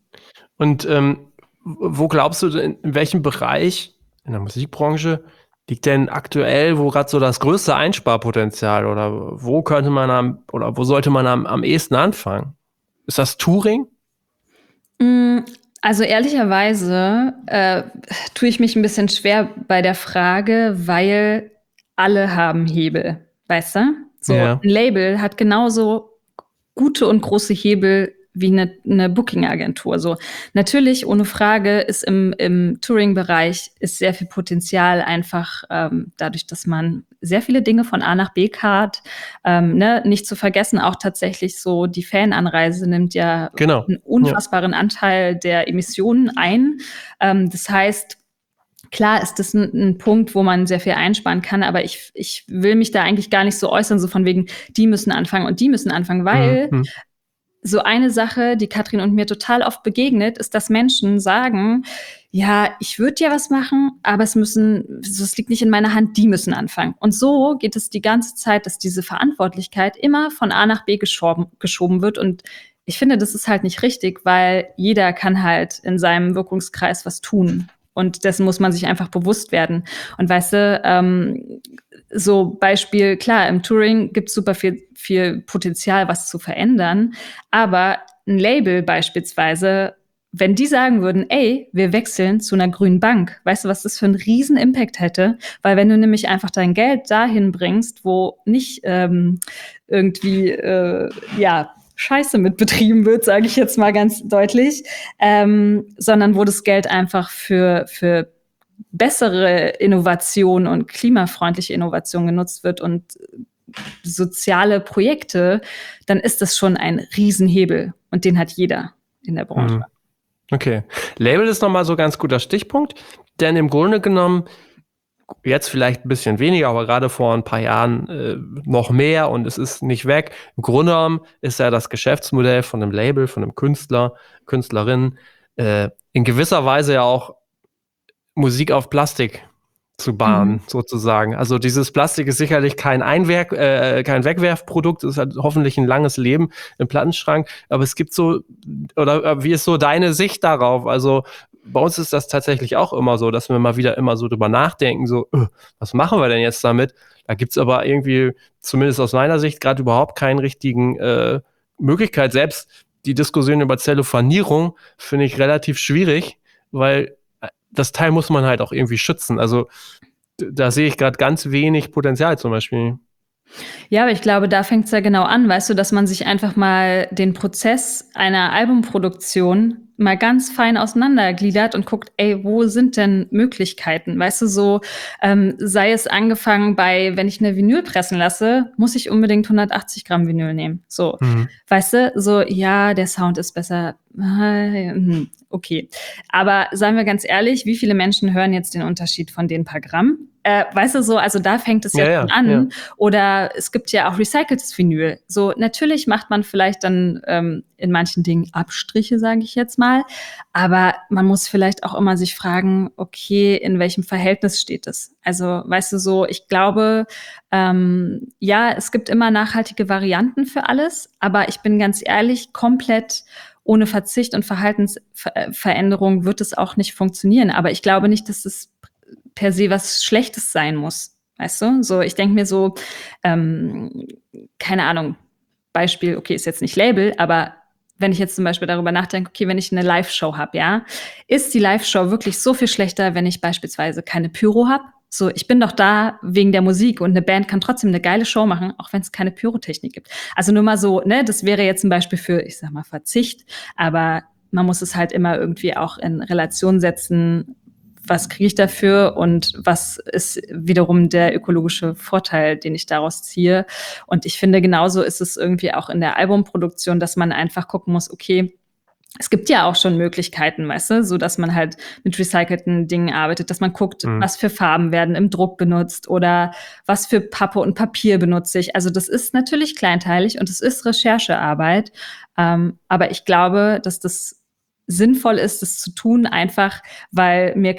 Und wo glaubst du, in welchem Bereich in der Musikbranche liegt denn aktuell, wo gerade so das größte Einsparpotenzial oder wo wo sollte man am ehesten anfangen? Ist das Touring? Also ehrlicherweise tue ich mich ein bisschen schwer bei der Frage, weil alle haben Hebel, weißt du? So, ein Label hat genauso gute und große Hebel wie eine Booking-Agentur. So, natürlich, ohne Frage, ist im Touring-Bereich ist sehr viel Potenzial einfach dadurch, dass man sehr viele Dinge von A nach B karrt. Nicht zu vergessen, auch tatsächlich so die Fananreise nimmt ja einen unfassbaren Anteil der Emissionen ein. Das heißt, klar ist das ein Punkt, wo man sehr viel einsparen kann, aber ich will mich da eigentlich gar nicht so äußern, so von wegen, die müssen anfangen und die müssen anfangen, weil so eine Sache, die Katrin und mir total oft begegnet, ist, dass Menschen sagen, ja, ich würde ja was machen, aber es liegt nicht in meiner Hand, die müssen anfangen. Und so geht es die ganze Zeit, dass diese Verantwortlichkeit immer von A nach B geschoben wird. Und ich finde, das ist halt nicht richtig, weil jeder kann halt in seinem Wirkungskreis was tun. Und dessen muss man sich einfach bewusst werden. Und weißt du, so Beispiel, klar, im Touring gibt es super viel Potenzial, was zu verändern. Aber ein Label beispielsweise, wenn die sagen würden, ey, wir wechseln zu einer grünen Bank, weißt du, was das für einen riesen Impact hätte? Weil wenn du nämlich einfach dein Geld dahin bringst, wo nicht Scheiße mit betrieben wird, sage ich jetzt mal ganz deutlich, sondern wo das Geld einfach für bessere Innovation und klimafreundliche Innovation genutzt wird und soziale Projekte, dann ist das schon ein Riesenhebel und den hat jeder in der Branche. Okay, Label ist nochmal so ein ganz guter Stichpunkt, denn im Grunde genommen jetzt vielleicht ein bisschen weniger, aber gerade vor ein paar Jahren noch mehr und es ist nicht weg. Im Grunde genommen ist ja das Geschäftsmodell von einem Label, von einem Künstler, Künstlerin in gewisser Weise ja auch Musik auf Plastik zu bahnen, sozusagen. Also dieses Plastik ist sicherlich kein Wegwerfprodukt, es hat hoffentlich ein langes Leben im Plattenschrank, aber es gibt wie ist so deine Sicht darauf? Also bei uns ist das tatsächlich auch immer so, dass wir mal wieder immer so drüber nachdenken, so, was machen wir denn jetzt damit? Da gibt's aber irgendwie, zumindest aus meiner Sicht, gerade überhaupt keinen richtigen Möglichkeit, selbst die Diskussion über Zellophanierung finde ich relativ schwierig, weil das Teil muss man halt auch irgendwie schützen. Also da sehe ich gerade ganz wenig Potenzial zum Beispiel. Ja, aber ich glaube, da fängt es ja genau an, weißt du, dass man sich einfach mal den Prozess einer Albumproduktion mal ganz fein auseinandergliedert und guckt, ey, wo sind denn Möglichkeiten? Weißt du, so sei es angefangen bei, wenn ich eine Vinyl pressen lasse, muss ich unbedingt 180 Gramm Vinyl nehmen. So, weißt du, so, ja, der Sound ist besser. Okay. Aber seien wir ganz ehrlich, wie viele Menschen hören jetzt den Unterschied von den paar Gramm? Weißt du so, also da fängt es ja schon an. Ja. Oder es gibt ja auch recyceltes Vinyl. So, natürlich macht man vielleicht dann in manchen Dingen Abstriche, sage ich jetzt mal. Aber man muss vielleicht auch immer sich fragen, okay, in welchem Verhältnis steht es? Also, weißt du so, ich glaube, ja, es gibt immer nachhaltige Varianten für alles. Aber ich bin ganz ehrlich, komplett ohne Verzicht und Verhaltensveränderung wird es auch nicht funktionieren. Aber ich glaube nicht, dass es per se was Schlechtes sein muss. Weißt du? So, ich denke mir so, keine Ahnung, Beispiel, okay, ist jetzt nicht Label, aber wenn ich jetzt zum Beispiel darüber nachdenke, okay, wenn ich eine Live-Show habe, ja, ist die Live-Show wirklich so viel schlechter, wenn ich beispielsweise keine Pyro habe? So, ich bin doch da wegen der Musik und eine Band kann trotzdem eine geile Show machen, auch wenn es keine Pyrotechnik gibt. Also nur mal so, ne, das wäre jetzt ein Beispiel für, ich sag mal, Verzicht, aber man muss es halt immer irgendwie auch in Relation setzen, was kriege ich dafür und was ist wiederum der ökologische Vorteil, den ich daraus ziehe. Und ich finde, genauso ist es irgendwie auch in der Albumproduktion, dass man einfach gucken muss, okay, es gibt ja auch schon Möglichkeiten, weißt du, so dass man halt mit recycelten Dingen arbeitet, dass man guckt, was für Farben werden im Druck benutzt oder was für Pappe und Papier benutze ich. Also das ist natürlich kleinteilig und es ist Recherchearbeit. Aber ich glaube, dass das sinnvoll ist, das zu tun, einfach weil mir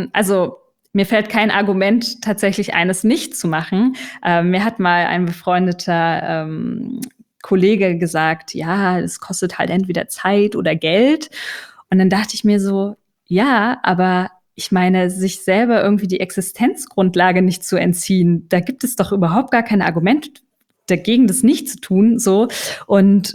fällt kein Argument tatsächlich eines nicht zu machen. Mir hat mal ein befreundeter Kollege gesagt, ja, es kostet halt entweder Zeit oder Geld. Und dann dachte ich mir so, ja, aber ich meine, sich selber irgendwie die Existenzgrundlage nicht zu entziehen, da gibt es doch überhaupt gar kein Argument dagegen, das nicht zu tun. So. Und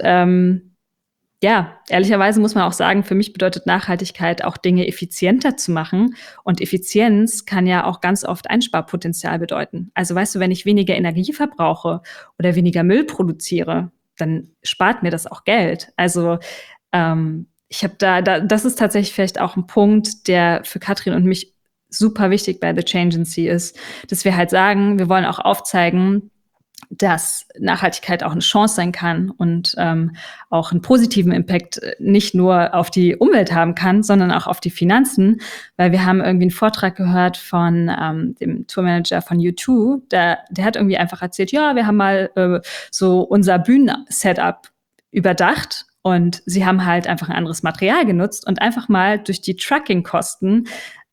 ja, ehrlicherweise muss man auch sagen, für mich bedeutet Nachhaltigkeit auch Dinge effizienter zu machen. Und Effizienz kann ja auch ganz oft Einsparpotenzial bedeuten. Also weißt du, wenn ich weniger Energie verbrauche oder weniger Müll produziere, dann spart mir das auch Geld. Also ich habe das ist tatsächlich vielleicht auch ein Punkt, der für Katrin und mich super wichtig bei The Changeancy ist, dass wir halt sagen, wir wollen auch aufzeigen, dass Nachhaltigkeit auch eine Chance sein kann und auch einen positiven Impact nicht nur auf die Umwelt haben kann, sondern auch auf die Finanzen, weil wir haben irgendwie einen Vortrag gehört von dem Tourmanager von U2, der hat irgendwie einfach erzählt, ja, wir haben mal so unser Bühnensetup überdacht und sie haben halt einfach ein anderes Material genutzt und einfach mal durch die Trucking-Kosten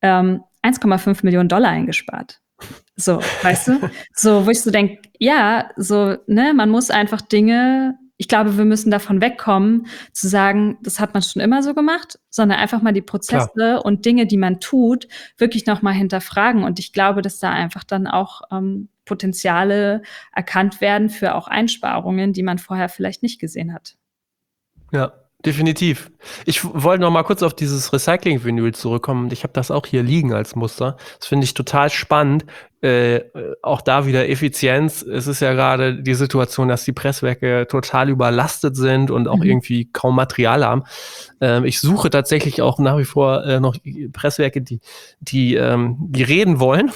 1,5 Millionen $ eingespart. So, weißt du? So, wo ich so denke, ja, so, ne, man muss einfach Dinge, ich glaube, wir müssen davon wegkommen, zu sagen, das hat man schon immer so gemacht, sondern einfach mal die Prozesse und Dinge, die man tut, wirklich nochmal hinterfragen. Und ich glaube, dass da einfach dann auch Potenziale erkannt werden für auch Einsparungen, die man vorher vielleicht nicht gesehen hat. Ja. Definitiv. Ich wollte noch mal kurz auf dieses Recycling-Vinyl zurückkommen. Ich habe das auch hier liegen als Muster. Das finde ich total spannend. Auch da wieder Effizienz. Es ist ja gerade die Situation, dass die Presswerke total überlastet sind und auch irgendwie kaum Material haben. Ich suche tatsächlich auch nach wie vor noch Presswerke, die reden wollen,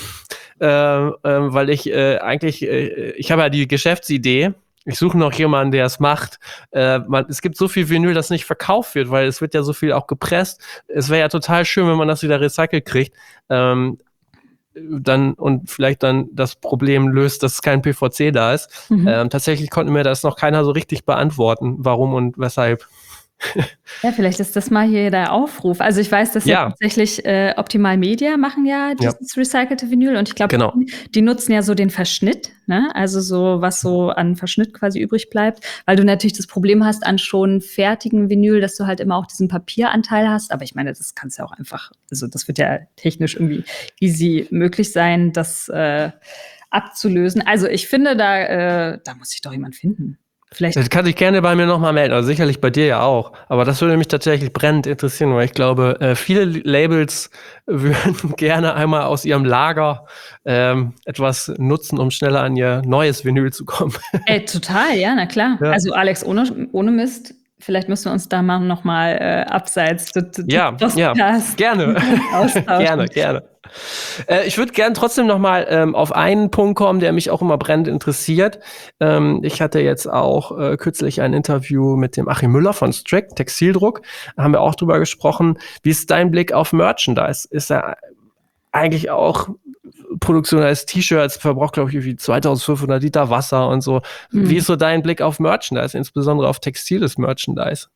weil ich ich habe ja die Geschäftsidee. Ich suche noch jemanden, der es macht. Es gibt so viel Vinyl, das nicht verkauft wird, weil es wird ja so viel auch gepresst. Es wäre ja total schön, wenn man das wieder recycelt kriegt. Und vielleicht dann das Problem löst, dass kein PVC da ist. Tatsächlich konnte mir das noch keiner so richtig beantworten, warum und weshalb. Ja, vielleicht ist das mal hier der Aufruf. Also ich weiß, dass ja tatsächlich Optimal Media machen ja dieses recycelte Vinyl und ich glaube, die nutzen ja so den Verschnitt, ne? Also so, was so an Verschnitt quasi übrig bleibt, weil du natürlich das Problem hast an schon fertigen Vinyl, dass du halt immer auch diesen Papieranteil hast, aber ich meine, das kannst ja auch einfach, also das wird ja technisch irgendwie easy möglich sein, das abzulösen. Also ich finde, da muss sich doch jemand finden. Vielleicht. Das kann sich gerne bei mir nochmal melden, also sicherlich bei dir ja auch. Aber das würde mich tatsächlich brennend interessieren, weil ich glaube, viele Labels würden gerne einmal aus ihrem Lager etwas nutzen, um schneller an ihr neues Vinyl zu kommen. Total, ja, na klar. Ja. Also Alex, ohne Mist, vielleicht müssen wir uns da mal nochmal abseits des Podcasts gerne. austauschen. Gerne. Ich würde gerne trotzdem noch mal auf einen Punkt kommen, der mich auch immer brennend interessiert. Ich hatte jetzt auch kürzlich ein Interview mit dem Achim Müller von Strict, Textildruck. Da haben wir auch drüber gesprochen. Wie ist dein Blick auf Merchandise? Ist er eigentlich auch Produktion als T-Shirts, verbraucht, glaube ich, irgendwie 2500 Liter Wasser und so. Wie ist so dein Blick auf Merchandise, insbesondere auf textiles Merchandise?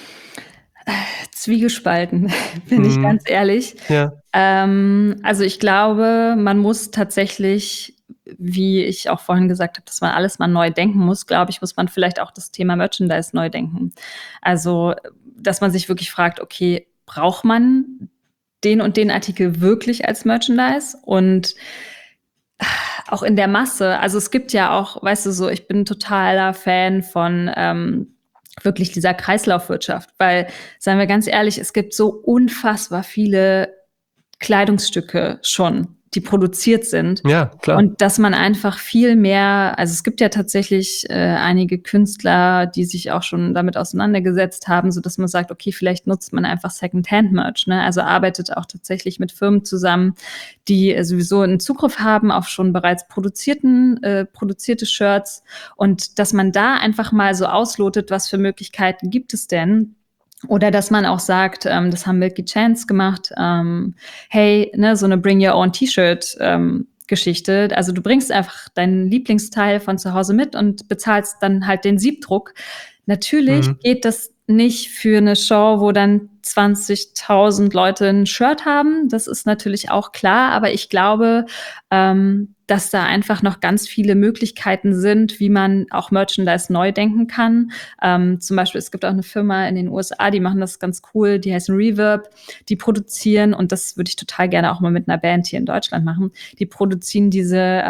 Zwiegespalten, bin ich ganz ehrlich. Ja. Also ich glaube, man muss tatsächlich, wie ich auch vorhin gesagt habe, dass man alles mal neu denken muss, glaube ich, muss man vielleicht auch das Thema Merchandise neu denken. Also, dass man sich wirklich fragt, okay, braucht man den und den Artikel wirklich als Merchandise? Und auch in der Masse, also es gibt ja auch, weißt du so, ich bin totaler Fan von wirklich dieser Kreislaufwirtschaft, weil, seien wir ganz ehrlich, es gibt so unfassbar viele Kleidungsstücke schon, die produziert sind. Ja, klar. Und dass man einfach viel mehr, also es gibt ja tatsächlich einige Künstler, die sich auch schon damit auseinandergesetzt haben, so dass man sagt, okay, vielleicht nutzt man einfach Second-Hand-Merch, ne? Also arbeitet auch tatsächlich mit Firmen zusammen, die sowieso einen Zugriff haben auf schon bereits produzierte Shirts und dass man da einfach mal so auslotet, was für Möglichkeiten gibt es denn? Oder dass man auch sagt, das haben Milky Chance gemacht, hey, ne, so eine Bring Your Own T-Shirt Geschichte. Also du bringst einfach dein Lieblingsteil von zu Hause mit und bezahlst dann halt den Siebdruck. Natürlich geht das nicht für eine Show, wo dann 20.000 Leute ein Shirt haben. Das ist natürlich auch klar, aber ich glaube, dass da einfach noch ganz viele Möglichkeiten sind, wie man auch Merchandise neu denken kann. Zum Beispiel, es gibt auch eine Firma in den USA, die machen das ganz cool, die heißen Reverb, die produzieren, und das würde ich total gerne auch mal mit einer Band hier in Deutschland machen, die produzieren diese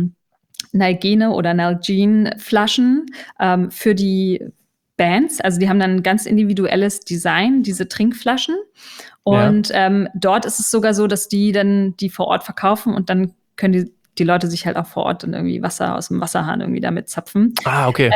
Nalgene oder Nalgene-Flaschen für die Bands, also die haben dann ein ganz individuelles Design, diese Trinkflaschen. Und dort ist es sogar so, dass die dann die vor Ort verkaufen und dann können die Leute sich halt auch vor Ort dann irgendwie Wasser aus dem Wasserhahn irgendwie damit zapfen. Ah, okay.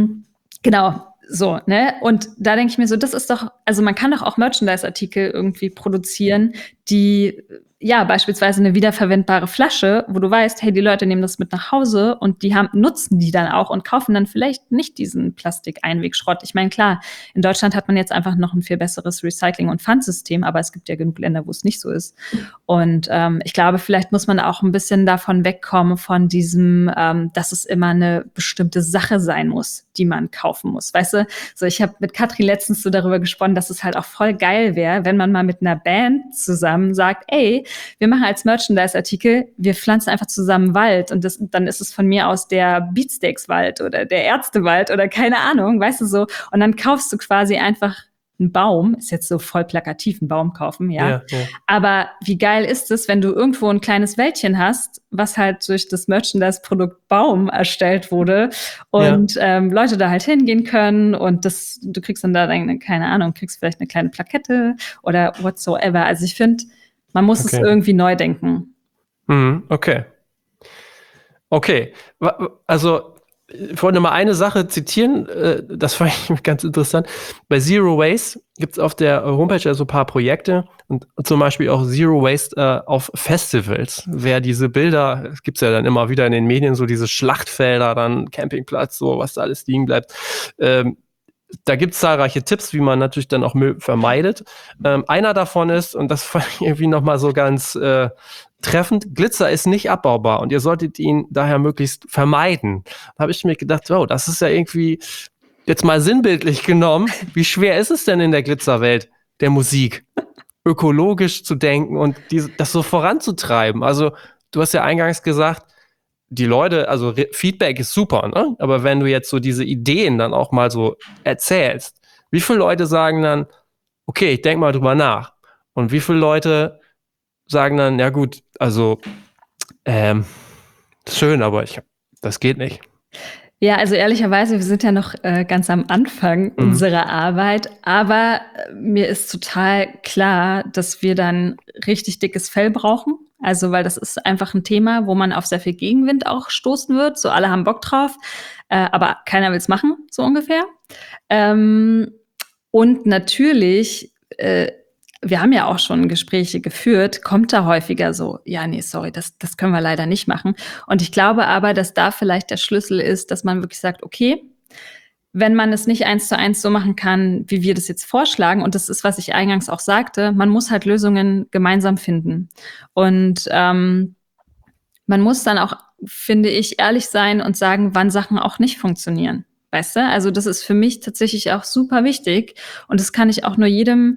Genau, so, ne? Und da denke ich mir so, das ist doch, also man kann doch auch Merchandise-Artikel irgendwie produzieren, die ja beispielsweise eine wiederverwendbare Flasche, wo du weißt, hey, die Leute nehmen das mit nach Hause und die nutzen die dann auch und kaufen dann vielleicht nicht diesen Plastik-Einwegschrott. Ich meine, klar, in Deutschland hat man jetzt einfach noch ein viel besseres Recycling- und Pfandsystem, aber es gibt ja genug Länder, wo es nicht so ist. Und ich glaube, vielleicht muss man auch ein bisschen davon wegkommen, von diesem, dass es immer eine bestimmte Sache sein muss, die man kaufen muss. Weißt du, so ich habe mit Katrin letztens so darüber gesprochen, dass es halt auch voll geil wäre, wenn man mal mit einer Band zusammen sagt, ey, wir machen als Merchandise-Artikel, wir pflanzen einfach zusammen Wald und dann ist es von mir aus der Beatsteaks-Wald oder der Ärztewald oder keine Ahnung, weißt du so. Und dann kaufst du quasi einfach einen Baum, ist jetzt so voll plakativ, einen Baum kaufen, ja. Aber wie geil ist es, wenn du irgendwo ein kleines Wäldchen hast, was halt durch das Merchandise-Produkt Baum erstellt wurde und Leute da halt hingehen können und du kriegst dann da keine Ahnung, kriegst vielleicht eine kleine Plakette oder whatsoever. Also ich finde, man muss es irgendwie neu denken. Okay. Also ich wollte mal eine Sache zitieren, das fand ich ganz interessant. Bei Zero Waste gibt es auf der Homepage ja so ein paar Projekte und zum Beispiel auch Zero Waste auf Festivals. Wer diese Bilder, es gibt ja dann immer wieder in den Medien, so diese Schlachtfelder, dann Campingplatz, so was da alles liegen bleibt. Da gibt es zahlreiche Tipps, wie man natürlich dann auch Müll vermeidet. Einer davon ist, und das fand ich irgendwie nochmal so ganz treffend, Glitzer ist nicht abbaubar und ihr solltet ihn daher möglichst vermeiden. Da habe ich mir gedacht, wow, das ist ja irgendwie jetzt mal sinnbildlich genommen. Wie schwer ist es denn in der Glitzerwelt der Musik, ökologisch zu denken und das so voranzutreiben? Also du hast ja eingangs gesagt, die Leute, also Feedback ist super, ne? Aber wenn du jetzt so diese Ideen dann auch mal so erzählst, wie viele Leute sagen dann, okay, ich denke mal drüber nach? Und wie viele Leute sagen dann, ja gut, also schön, aber das geht nicht. Ja, also ehrlicherweise, wir sind ja noch ganz am Anfang unserer Arbeit, aber mir ist total klar, dass wir dann richtig dickes Fell brauchen. Also, weil das ist einfach ein Thema, wo man auf sehr viel Gegenwind auch stoßen wird. So alle haben Bock drauf, aber keiner will's machen, so ungefähr. Und natürlich, wir haben ja auch schon Gespräche geführt, kommt da häufiger so, ja, nee, sorry, das können wir leider nicht machen. Und ich glaube aber, dass da vielleicht der Schlüssel ist, dass man wirklich sagt, okay, wenn man es nicht 1:1 so machen kann, wie wir das jetzt vorschlagen, und das ist, was ich eingangs auch sagte, man muss halt Lösungen gemeinsam finden. Und man muss dann auch, finde ich, ehrlich sein und sagen, wann Sachen auch nicht funktionieren. Weißt du? Also das ist für mich tatsächlich auch super wichtig. Und das kann ich auch nur jedem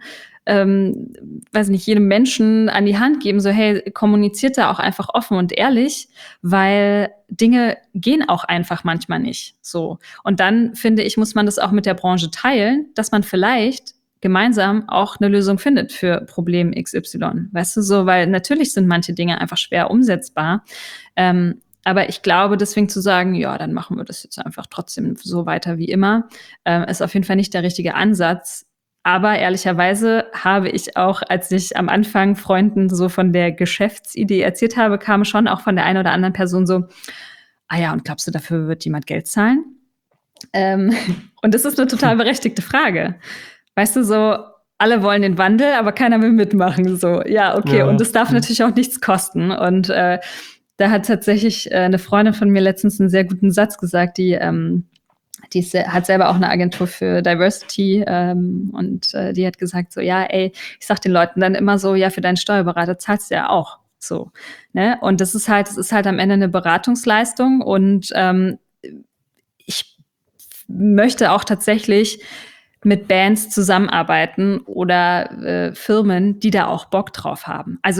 jedem Menschen an die Hand geben, so hey, kommuniziert da auch einfach offen und ehrlich, weil Dinge gehen auch einfach manchmal nicht so. Und dann, finde ich, muss man das auch mit der Branche teilen, dass man vielleicht gemeinsam auch eine Lösung findet für Problem XY. Weißt du, so, weil natürlich sind manche Dinge einfach schwer umsetzbar. Aber ich glaube, deswegen zu sagen, ja, dann machen wir das jetzt einfach trotzdem so weiter wie immer, ist auf jeden Fall nicht der richtige Ansatz. Aber ehrlicherweise habe ich auch, als ich am Anfang Freunden so von der Geschäftsidee erzählt habe, kam schon auch von der einen oder anderen Person so, ah ja, und glaubst du, dafür wird jemand Geld zahlen? Und das ist eine total berechtigte Frage. Weißt du, so, alle wollen den Wandel, aber keiner will mitmachen. So, ja, okay. Ja. Und das darf natürlich auch nichts kosten. Und da hat tatsächlich eine Freundin von mir letztens einen sehr guten Satz gesagt, die hat selber auch eine Agentur für Diversity und die hat gesagt so, ja, ey, ich sag den Leuten dann immer so, ja, für deinen Steuerberater zahlst du ja auch so, ne? Und das ist halt am Ende eine Beratungsleistung und ich möchte auch tatsächlich mit Bands zusammenarbeiten oder Firmen, die da auch Bock drauf haben. Also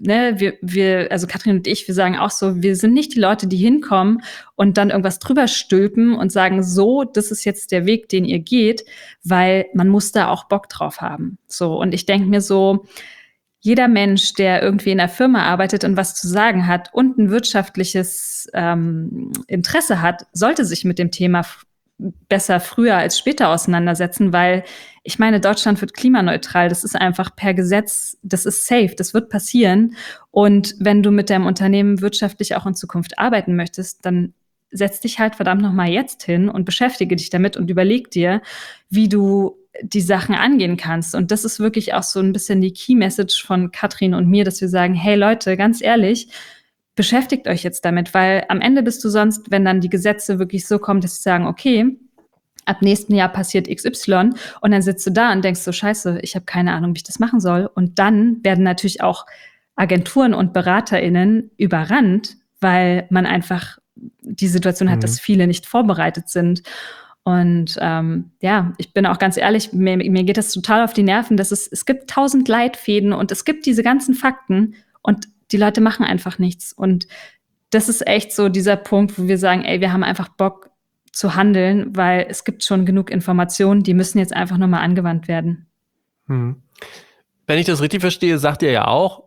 also Katrin und ich, wir sagen auch so, wir sind nicht die Leute, die hinkommen und dann irgendwas drüber stülpen und sagen, so, das ist jetzt der Weg, den ihr geht, weil man muss da auch Bock drauf haben. So, und ich denke mir so, jeder Mensch, der irgendwie in einer Firma arbeitet und was zu sagen hat und ein wirtschaftliches Interesse hat, sollte sich mit dem Thema besser früher als später auseinandersetzen, weil ich meine, Deutschland wird klimaneutral. Das ist einfach per Gesetz, das ist safe, das wird passieren. Und wenn du mit deinem Unternehmen wirtschaftlich auch in Zukunft arbeiten möchtest, dann setz dich halt verdammt nochmal jetzt hin und beschäftige dich damit und überleg dir, wie du die Sachen angehen kannst. Und das ist wirklich auch so ein bisschen die Key-Message von Katrin und mir, dass wir sagen, hey Leute, ganz ehrlich, beschäftigt euch jetzt damit, weil am Ende bist du sonst, wenn dann die Gesetze wirklich so kommen, dass sie sagen, okay, ab nächsten Jahr passiert XY und dann sitzt du da und denkst so, scheiße, ich habe keine Ahnung, wie ich das machen soll. Und dann werden natürlich auch Agenturen und BeraterInnen überrannt, weil man einfach die Situation hat, dass viele nicht vorbereitet sind. Und ich bin auch ganz ehrlich, mir geht das total auf die Nerven, dass es gibt 1000 Leitfäden und es gibt diese ganzen Fakten und die Leute machen einfach nichts. Und das ist echt so dieser Punkt, wo wir sagen, ey, wir haben einfach Bock zu handeln, weil es gibt schon genug Informationen, die müssen jetzt einfach nochmal angewandt werden. Wenn ich das richtig verstehe, sagt ihr ja auch,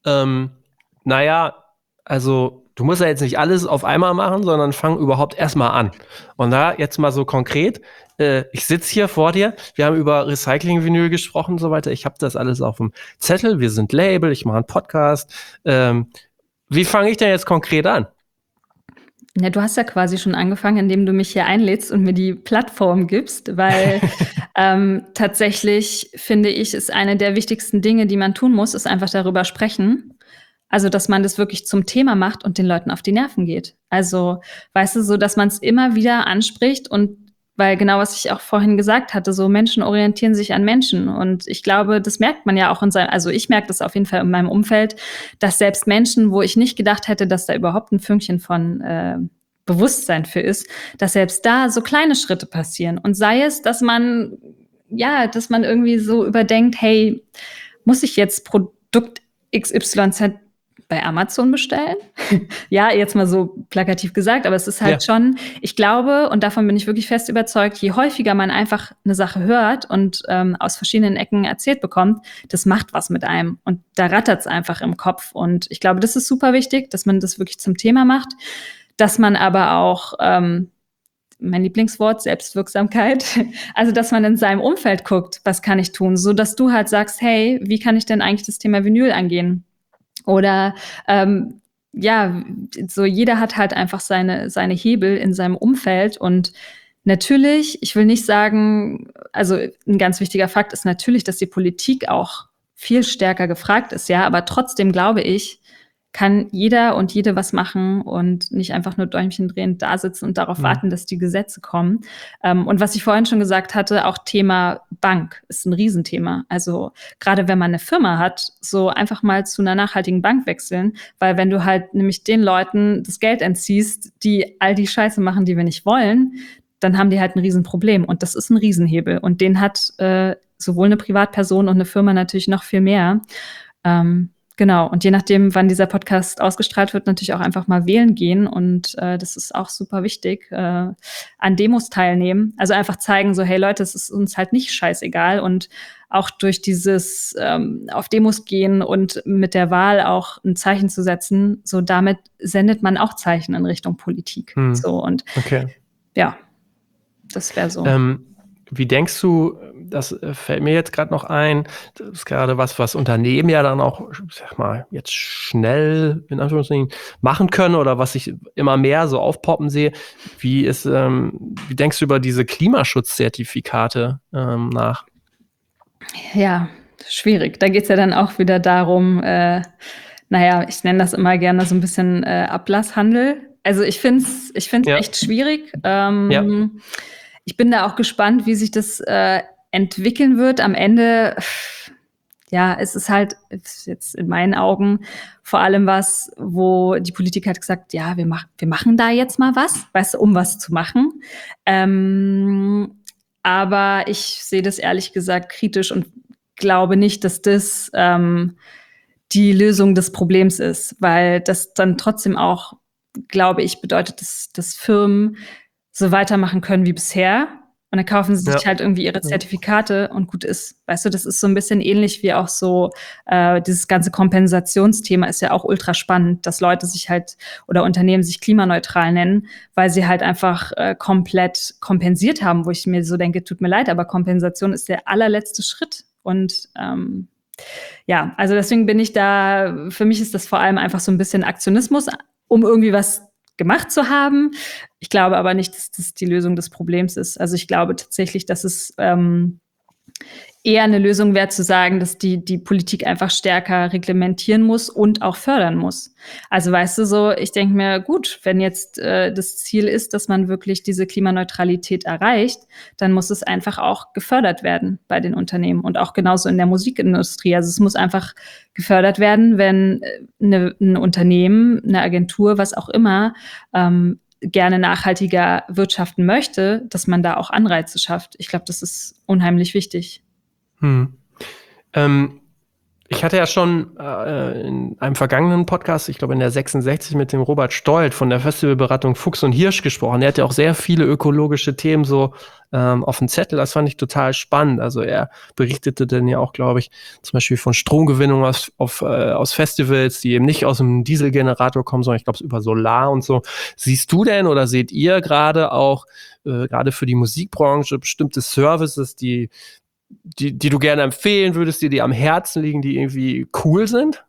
also du musst ja jetzt nicht alles auf einmal machen, sondern fang überhaupt erstmal an. Und da jetzt mal so konkret, ich sitze hier vor dir, wir haben über Recycling-Vinyl gesprochen und so weiter, ich habe das alles auf dem Zettel, wir sind Label, ich mache einen Podcast. Wie fange ich denn jetzt konkret an? Ja, du hast ja quasi schon angefangen, indem du mich hier einlädst und mir die Plattform gibst, weil tatsächlich, finde ich, ist eine der wichtigsten Dinge, die man tun muss, ist einfach darüber sprechen. Also, dass man das wirklich zum Thema macht und den Leuten auf die Nerven geht. Also, weißt du, so, dass man es immer wieder anspricht und weil genau, was ich auch vorhin gesagt hatte, so Menschen orientieren sich an Menschen. Und ich glaube, das merkt man ja auch also ich merke das auf jeden Fall in meinem Umfeld, dass selbst Menschen, wo ich nicht gedacht hätte, dass da überhaupt ein Fünkchen von Bewusstsein für ist, dass selbst da so kleine Schritte passieren. Und sei es, dass man irgendwie so überdenkt, hey, muss ich jetzt Produkt XYZ bei Amazon bestellen? Ja, jetzt mal so plakativ gesagt, aber es ist halt schon, ich glaube, und davon bin ich wirklich fest überzeugt, je häufiger man einfach eine Sache hört und aus verschiedenen Ecken erzählt bekommt, das macht was mit einem und da rattert es einfach im Kopf und ich glaube, das ist super wichtig, dass man das wirklich zum Thema macht, dass man aber auch mein Lieblingswort, Selbstwirksamkeit. Also, dass man in seinem Umfeld guckt, was kann ich tun, so dass du halt sagst, hey, wie kann ich denn eigentlich das Thema Vinyl angehen? Oder so jeder hat halt einfach seine Hebel in seinem Umfeld und natürlich, ich will nicht sagen, also ein ganz wichtiger Fakt ist natürlich, dass die Politik auch viel stärker gefragt ist, ja, aber trotzdem glaube ich, kann jeder und jede was machen und nicht einfach nur Däumchen drehend da sitzen und darauf warten, dass die Gesetze kommen. Und was ich vorhin schon gesagt hatte, auch Thema Bank ist ein Riesenthema. Also gerade wenn man eine Firma hat, so einfach mal zu einer nachhaltigen Bank wechseln, weil wenn du halt nämlich den Leuten das Geld entziehst, die all die Scheiße machen, die wir nicht wollen, dann haben die halt ein Riesenproblem. Und das ist ein Riesenhebel. Und den hat sowohl eine Privatperson und eine Firma natürlich noch viel mehr. Genau, und je nachdem, wann dieser Podcast ausgestrahlt wird, natürlich auch einfach mal wählen gehen. Und das ist auch super wichtig, an Demos teilnehmen. Also einfach zeigen, so, hey Leute, es ist uns halt nicht scheißegal. Und auch durch dieses auf Demos gehen und mit der Wahl auch ein Zeichen zu setzen, so damit sendet man auch Zeichen in Richtung Politik. So, und ja, das wäre so. Wie denkst du, das fällt mir jetzt gerade noch ein, das ist gerade was Unternehmen ja dann auch, sag mal, jetzt schnell in Anführungszeichen machen können oder was ich immer mehr so aufpoppen sehe. Wie denkst du über diese Klimaschutzzertifikate nach? Ja, schwierig. Da geht's ja dann auch wieder darum, ich nenne das immer gerne so ein bisschen Ablasshandel. Also ich find's echt schwierig. Ich bin da auch gespannt, wie sich das entwickeln wird. Am Ende, es ist halt jetzt in meinen Augen vor allem was, wo die Politik hat gesagt, ja, wir machen da jetzt mal was, weißt du, um was zu machen. Aber ich sehe das ehrlich gesagt kritisch und glaube nicht, dass das die Lösung des Problems ist, weil das dann trotzdem auch, glaube ich, bedeutet, dass Firmen so weitermachen können wie bisher. Und dann kaufen sie sich halt irgendwie ihre Zertifikate und gut ist. Weißt du, das ist so ein bisschen ähnlich wie auch so dieses ganze Kompensationsthema ist ja auch ultra spannend, dass Leute sich halt oder Unternehmen sich klimaneutral nennen, weil sie halt einfach komplett kompensiert haben, wo ich mir so denke, tut mir leid, aber Kompensation ist der allerletzte Schritt. Und also deswegen bin ich da, für mich ist das vor allem einfach so ein bisschen Aktionismus, um irgendwie was gemacht zu haben. Ich glaube aber nicht, dass das die Lösung des Problems ist. Also ich glaube tatsächlich, dass es eher eine Lösung wäre, zu sagen, dass die Politik einfach stärker reglementieren muss und auch fördern muss. Also weißt du so, ich denke mir, gut, wenn jetzt das Ziel ist, dass man wirklich diese Klimaneutralität erreicht, dann muss es einfach auch gefördert werden bei den Unternehmen und auch genauso in der Musikindustrie. Also es muss einfach gefördert werden, wenn ein Unternehmen, eine Agentur, was auch immer, gerne nachhaltiger wirtschaften möchte, dass man da auch Anreize schafft. Ich glaube, das ist unheimlich wichtig. Ich hatte ja schon in einem vergangenen Podcast, ich glaube in der 66, mit dem Robert Stolt von der Festivalberatung Fuchs und Hirsch gesprochen. Er hat ja auch sehr viele ökologische Themen so auf dem Zettel. Das fand ich total spannend. Also er berichtete dann ja auch, glaube ich, zum Beispiel von Stromgewinnung aus Festivals, die eben nicht aus einem Dieselgenerator kommen, sondern ich glaube über Solar und so. Siehst du denn oder seht ihr gerade auch, gerade für die Musikbranche, bestimmte Services, die du gerne empfehlen würdest, die dir am Herzen liegen, die irgendwie cool sind?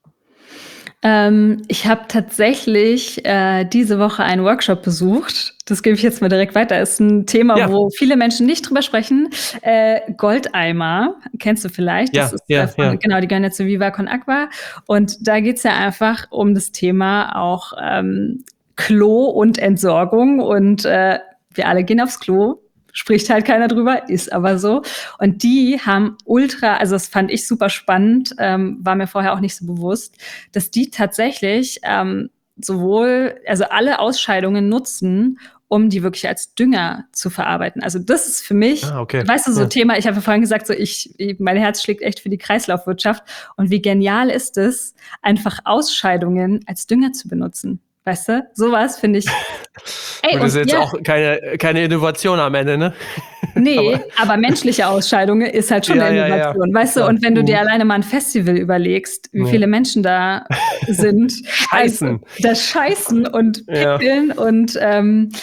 Ich habe tatsächlich diese Woche einen Workshop besucht. Das gebe ich jetzt mal direkt weiter. Ist ein Thema, wo viele Menschen nicht drüber sprechen. Goldeimer, kennst du vielleicht? Das ist genau, die gehören jetzt zu Viva Con Agua. Und da geht's ja einfach um das Thema auch Klo und Entsorgung. Und wir alle gehen aufs Klo. Spricht halt keiner drüber, ist aber so. Und die haben also das fand ich super spannend, war mir vorher auch nicht so bewusst, dass die tatsächlich also alle Ausscheidungen nutzen, um die wirklich als Dünger zu verarbeiten. Also das ist für mich, weißt du, so Thema, ich habe ja vorhin gesagt, so mein Herz schlägt echt für die Kreislaufwirtschaft. Und wie genial ist es, einfach Ausscheidungen als Dünger zu benutzen. Weißt du, sowas finde ich. Und das ist jetzt auch keine Innovation am Ende, ne? Nee, aber menschliche Ausscheidungen ist halt schon eine Innovation, weißt du? Und wenn du dir alleine mal ein Festival überlegst, wie viele Menschen da sind. Scheißen. Also, das Scheißen und Pickeln und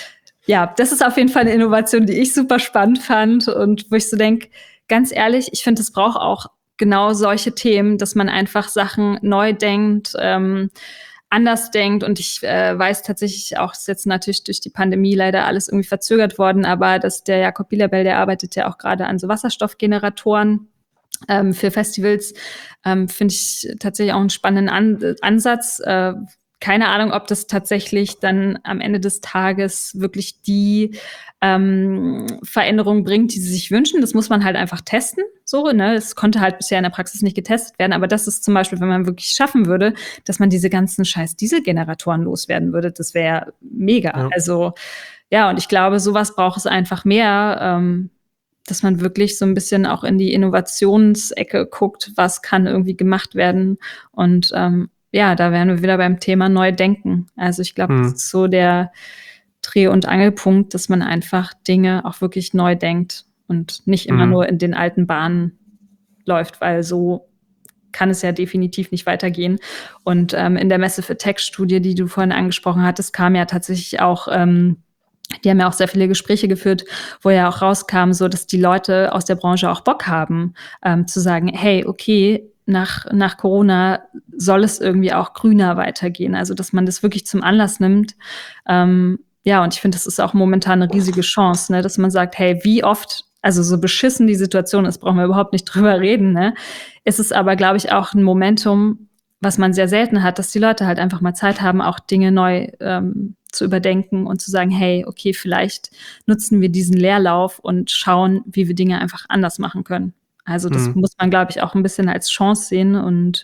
Ja, das ist auf jeden Fall eine Innovation, die ich super spannend fand und wo ich so denke, ganz ehrlich, ich finde, es braucht auch genau solche Themen, dass man einfach Sachen neu denkt, anders denkt. Und ich weiß tatsächlich auch, ist jetzt natürlich durch die Pandemie leider alles irgendwie verzögert worden, aber dass der Jakob Bielerbell, der arbeitet ja auch gerade an so Wasserstoffgeneratoren für Festivals, finde ich tatsächlich auch einen spannenden Ansatz. Keine Ahnung, ob das tatsächlich dann am Ende des Tages wirklich die Veränderung bringt, die sie sich wünschen. Das muss man halt einfach testen. So, ne? Es konnte halt bisher in der Praxis nicht getestet werden. Aber das ist zum Beispiel, wenn man wirklich schaffen würde, dass man diese ganzen scheiß Dieselgeneratoren loswerden würde, das wäre mega. Ja. Also ja, und ich glaube, sowas braucht es einfach mehr, dass man wirklich so ein bisschen auch in die Innovationsecke guckt, was kann irgendwie gemacht werden. Und ja, da wären wir wieder beim Thema Neudenken. Also ich glaube, das ist so der Dreh- und Angelpunkt, dass man einfach Dinge auch wirklich neu denkt und nicht immer nur in den alten Bahnen läuft, weil so kann es ja definitiv nicht weitergehen. Und in der Messe für Tech-Studie, die du vorhin angesprochen hattest, kam ja tatsächlich auch die haben ja auch sehr viele Gespräche geführt, wo ja auch rauskam, so dass die Leute aus der Branche auch Bock haben, zu sagen, hey, okay, nach Corona soll es irgendwie auch grüner weitergehen. Also, dass man das wirklich zum Anlass nimmt. Ja, und ich finde, das ist auch momentan eine riesige Chance, ne, dass man sagt, hey, wie oft, also so beschissen die Situation ist, brauchen wir überhaupt nicht drüber reden, ne? Es ist aber, glaube ich, auch ein Momentum, was man sehr selten hat, dass die Leute halt einfach mal Zeit haben, auch Dinge neu zu überdenken und zu sagen, hey, okay, vielleicht nutzen wir diesen Leerlauf und schauen, wie wir Dinge einfach anders machen können. Also das muss man, glaube ich, auch ein bisschen als Chance sehen. Und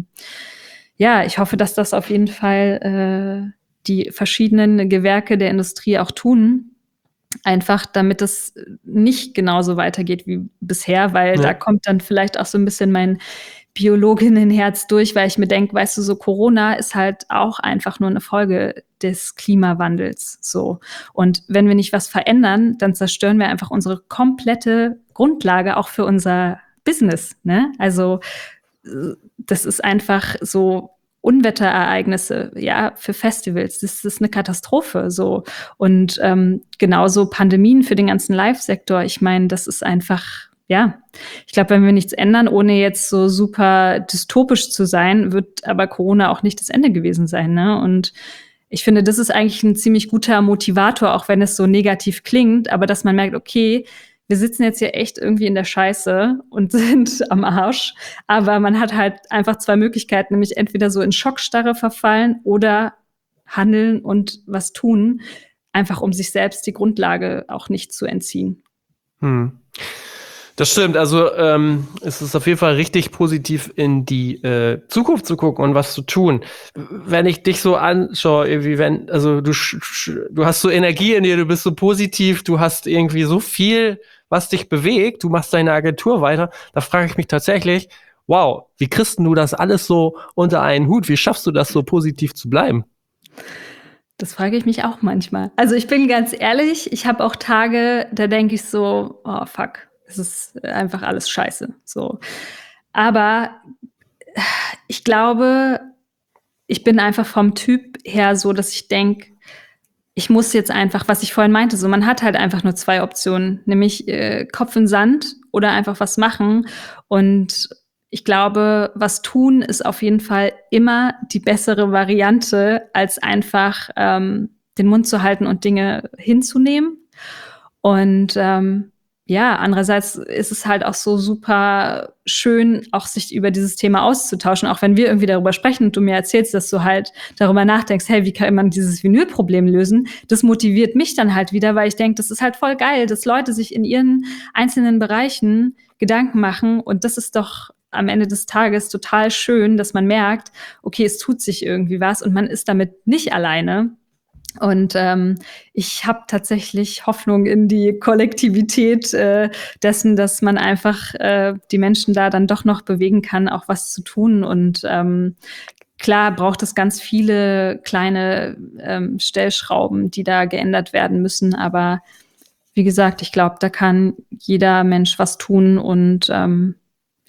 ja, ich hoffe, dass das auf jeden Fall die verschiedenen Gewerke der Industrie auch tun. Einfach, damit es nicht genauso weitergeht wie bisher, weil da kommt dann vielleicht auch so ein bisschen mein Biologinnenherz durch, weil ich mir denke, weißt du, so Corona ist halt auch einfach nur eine Folge des Klimawandels, so. Und wenn wir nicht was verändern, dann zerstören wir einfach unsere komplette Grundlage auch für unser Business, ne? Also, das ist einfach so Unwetterereignisse, ja, für Festivals, das ist eine Katastrophe, so. Und genauso Pandemien für den ganzen Live-Sektor. Ich meine, das ist einfach, ja, ich glaube, wenn wir nichts ändern, ohne jetzt so super dystopisch zu sein, wird aber Corona auch nicht das Ende gewesen sein, ne? Und ich finde, das ist eigentlich ein ziemlich guter Motivator, auch wenn es so negativ klingt, aber dass man merkt, okay, wir sitzen jetzt hier echt irgendwie in der Scheiße und sind am Arsch. Aber man hat halt einfach zwei Möglichkeiten, nämlich entweder so in Schockstarre verfallen oder handeln und was tun, einfach um sich selbst die Grundlage auch nicht zu entziehen. Das stimmt, also es ist auf jeden Fall richtig positiv in die Zukunft zu gucken und was zu tun. Wenn ich dich so anschaue, irgendwie, also du hast so Energie in dir, du bist so positiv, du hast irgendwie so viel, was dich bewegt, du machst deine Agentur weiter, da frage ich mich tatsächlich, wow, wie kriegst du das alles so unter einen Hut? Wie schaffst du das, so positiv zu bleiben? Das frage ich mich auch manchmal. Also ich bin ganz ehrlich, ich habe auch Tage, da denke ich so, oh fuck, es ist einfach alles scheiße. So. Aber ich glaube, ich bin einfach vom Typ her so, dass ich denke, ich muss jetzt einfach, was ich vorhin meinte, so man hat halt einfach nur zwei Optionen, nämlich Kopf in Sand oder einfach was machen. Und ich glaube, was tun ist auf jeden Fall immer die bessere Variante, als einfach den Mund zu halten und Dinge hinzunehmen. Und ja, andererseits ist es halt auch so super schön, auch sich über dieses Thema auszutauschen, auch wenn wir irgendwie darüber sprechen und du mir erzählst, dass du halt darüber nachdenkst, hey, wie kann man dieses Vinylproblem lösen? Das motiviert mich dann halt wieder, weil ich denke, das ist halt voll geil, dass Leute sich in ihren einzelnen Bereichen Gedanken machen und das ist doch am Ende des Tages total schön, dass man merkt, okay, es tut sich irgendwie was und man ist damit nicht alleine. Und ich habe tatsächlich Hoffnung in die Kollektivität dessen, dass man einfach die Menschen da dann doch noch bewegen kann, auch was zu tun. Und klar braucht es ganz viele kleine Stellschrauben, die da geändert werden müssen. Aber wie gesagt, ich glaube, da kann jeder Mensch was tun. Und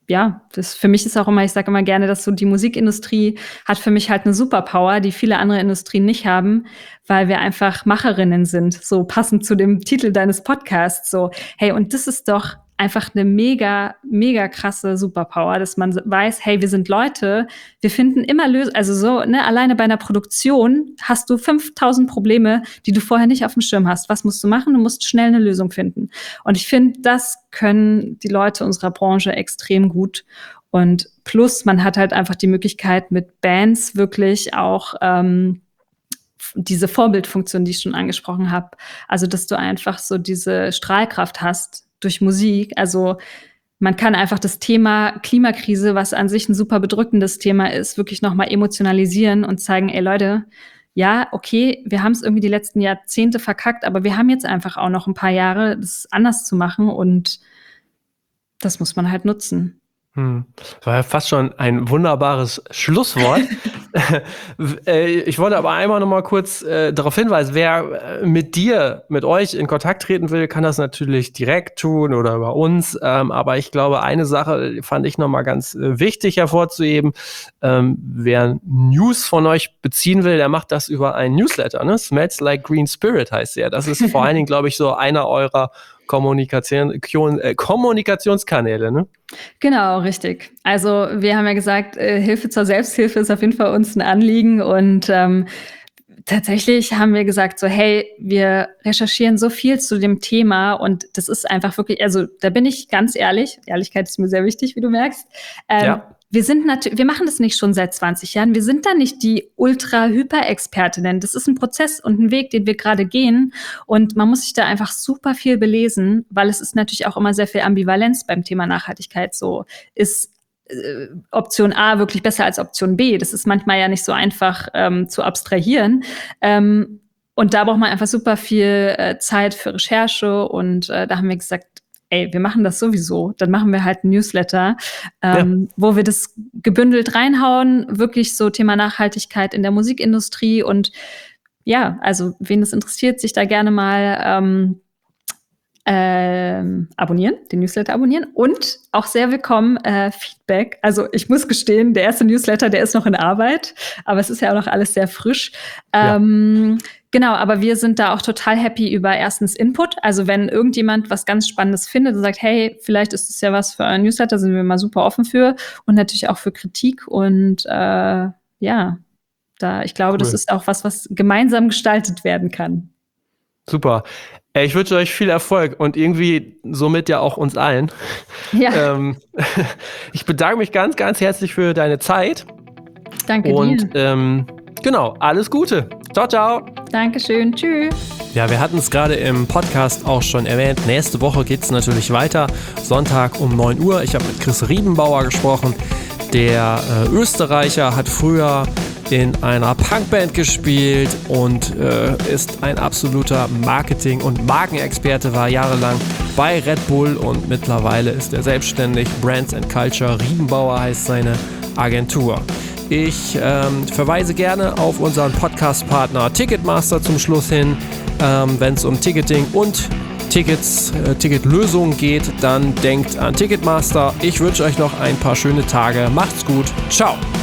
ja, das für mich ist auch immer, ich sage immer gerne, dass so die Musikindustrie hat für mich halt eine Superpower, die viele andere Industrien nicht haben, weil wir einfach Macherinnen sind, so passend zu dem Titel deines Podcasts. So, hey, und das ist doch einfach eine mega, mega krasse Superpower, dass man weiß, hey, wir sind Leute, wir finden immer Lösungen, also so, ne, alleine bei einer Produktion hast du 5000 Probleme, die du vorher nicht auf dem Schirm hast. Was musst du machen? Du musst schnell eine Lösung finden. Und ich finde, das können die Leute unserer Branche extrem gut. Und plus, man hat halt einfach die Möglichkeit, mit Bands wirklich auch diese Vorbildfunktion, die ich schon angesprochen habe, also dass du einfach so diese Strahlkraft hast durch Musik. Also man kann einfach das Thema Klimakrise, was an sich ein super bedrückendes Thema ist, wirklich nochmal emotionalisieren und zeigen, ey Leute, ja, okay, wir haben es irgendwie die letzten Jahrzehnte verkackt, aber wir haben jetzt einfach auch noch ein paar Jahre, das anders zu machen und das muss man halt nutzen. Das war ja fast schon ein wunderbares Schlusswort. Ich wollte aber einmal noch mal kurz darauf hinweisen, wer mit euch in Kontakt treten will, kann das natürlich direkt tun oder über uns. Aber ich glaube, eine Sache fand ich noch mal ganz wichtig hervorzuheben. Wer News von euch beziehen will, der macht das über einen Newsletter. Ne? Smells Like Green Spirit heißt der. Das ist vor allen Dingen, glaube ich, so einer eurer Kommunikationskanäle, ne? Genau, richtig. Also wir haben ja gesagt, Hilfe zur Selbsthilfe ist auf jeden Fall uns ein Anliegen und tatsächlich haben wir gesagt so, hey, wir recherchieren so viel zu dem Thema und das ist einfach wirklich, also da bin ich ganz ehrlich, Ehrlichkeit ist mir sehr wichtig, wie du merkst. Ja. Wir machen das nicht schon seit 20 Jahren. Wir sind da nicht die Ultra-Hyper-Expertinnen. Das ist ein Prozess und ein Weg, den wir gerade gehen. Und man muss sich da einfach super viel belesen, weil es ist natürlich auch immer sehr viel Ambivalenz beim Thema Nachhaltigkeit. So ist Option A wirklich besser als Option B. Das ist manchmal ja nicht so einfach zu abstrahieren. Und da braucht man einfach super viel Zeit für Recherche. Und da haben wir gesagt, ey, wir machen das sowieso, dann machen wir halt ein Newsletter, wo wir das gebündelt reinhauen, wirklich so Thema Nachhaltigkeit in der Musikindustrie und ja, also wen das interessiert, sich da gerne mal abonnieren, den Newsletter abonnieren und auch sehr willkommen Feedback. Also ich muss gestehen, der erste Newsletter, der ist noch in Arbeit, aber es ist ja auch noch alles sehr frisch. Genau, aber wir sind da auch total happy über erstens Input. Also wenn irgendjemand was ganz Spannendes findet und sagt, hey, vielleicht ist das ja was für ein Newsletter, sind wir mal super offen für und natürlich auch für Kritik und ich glaube, das ist auch was gemeinsam gestaltet werden kann. Super. Ich wünsche euch viel Erfolg und irgendwie somit ja auch uns allen. Ja. Ich bedanke mich ganz, ganz herzlich für deine Zeit. Danke und, dir. Genau, alles Gute. Ciao, ciao. Dankeschön. Tschüss. Ja, wir hatten es gerade im Podcast auch schon erwähnt. Nächste Woche geht es natürlich weiter. Sonntag um 9 Uhr. Ich habe mit Chris Riebenbauer gesprochen. Der Österreicher hat früher in einer Punkband gespielt und ist ein absoluter Marketing- und Markenexperte, war jahrelang bei Red Bull und mittlerweile ist er selbstständig. Brands & Culture Riebenbauer heißt seine Agentur. Ich verweise gerne auf unseren Podcast-Partner Ticketmaster zum Schluss hin. Wenn es um Ticketing und Ticketlösungen geht, dann denkt an Ticketmaster. Ich wünsche euch noch ein paar schöne Tage. Macht's gut. Ciao.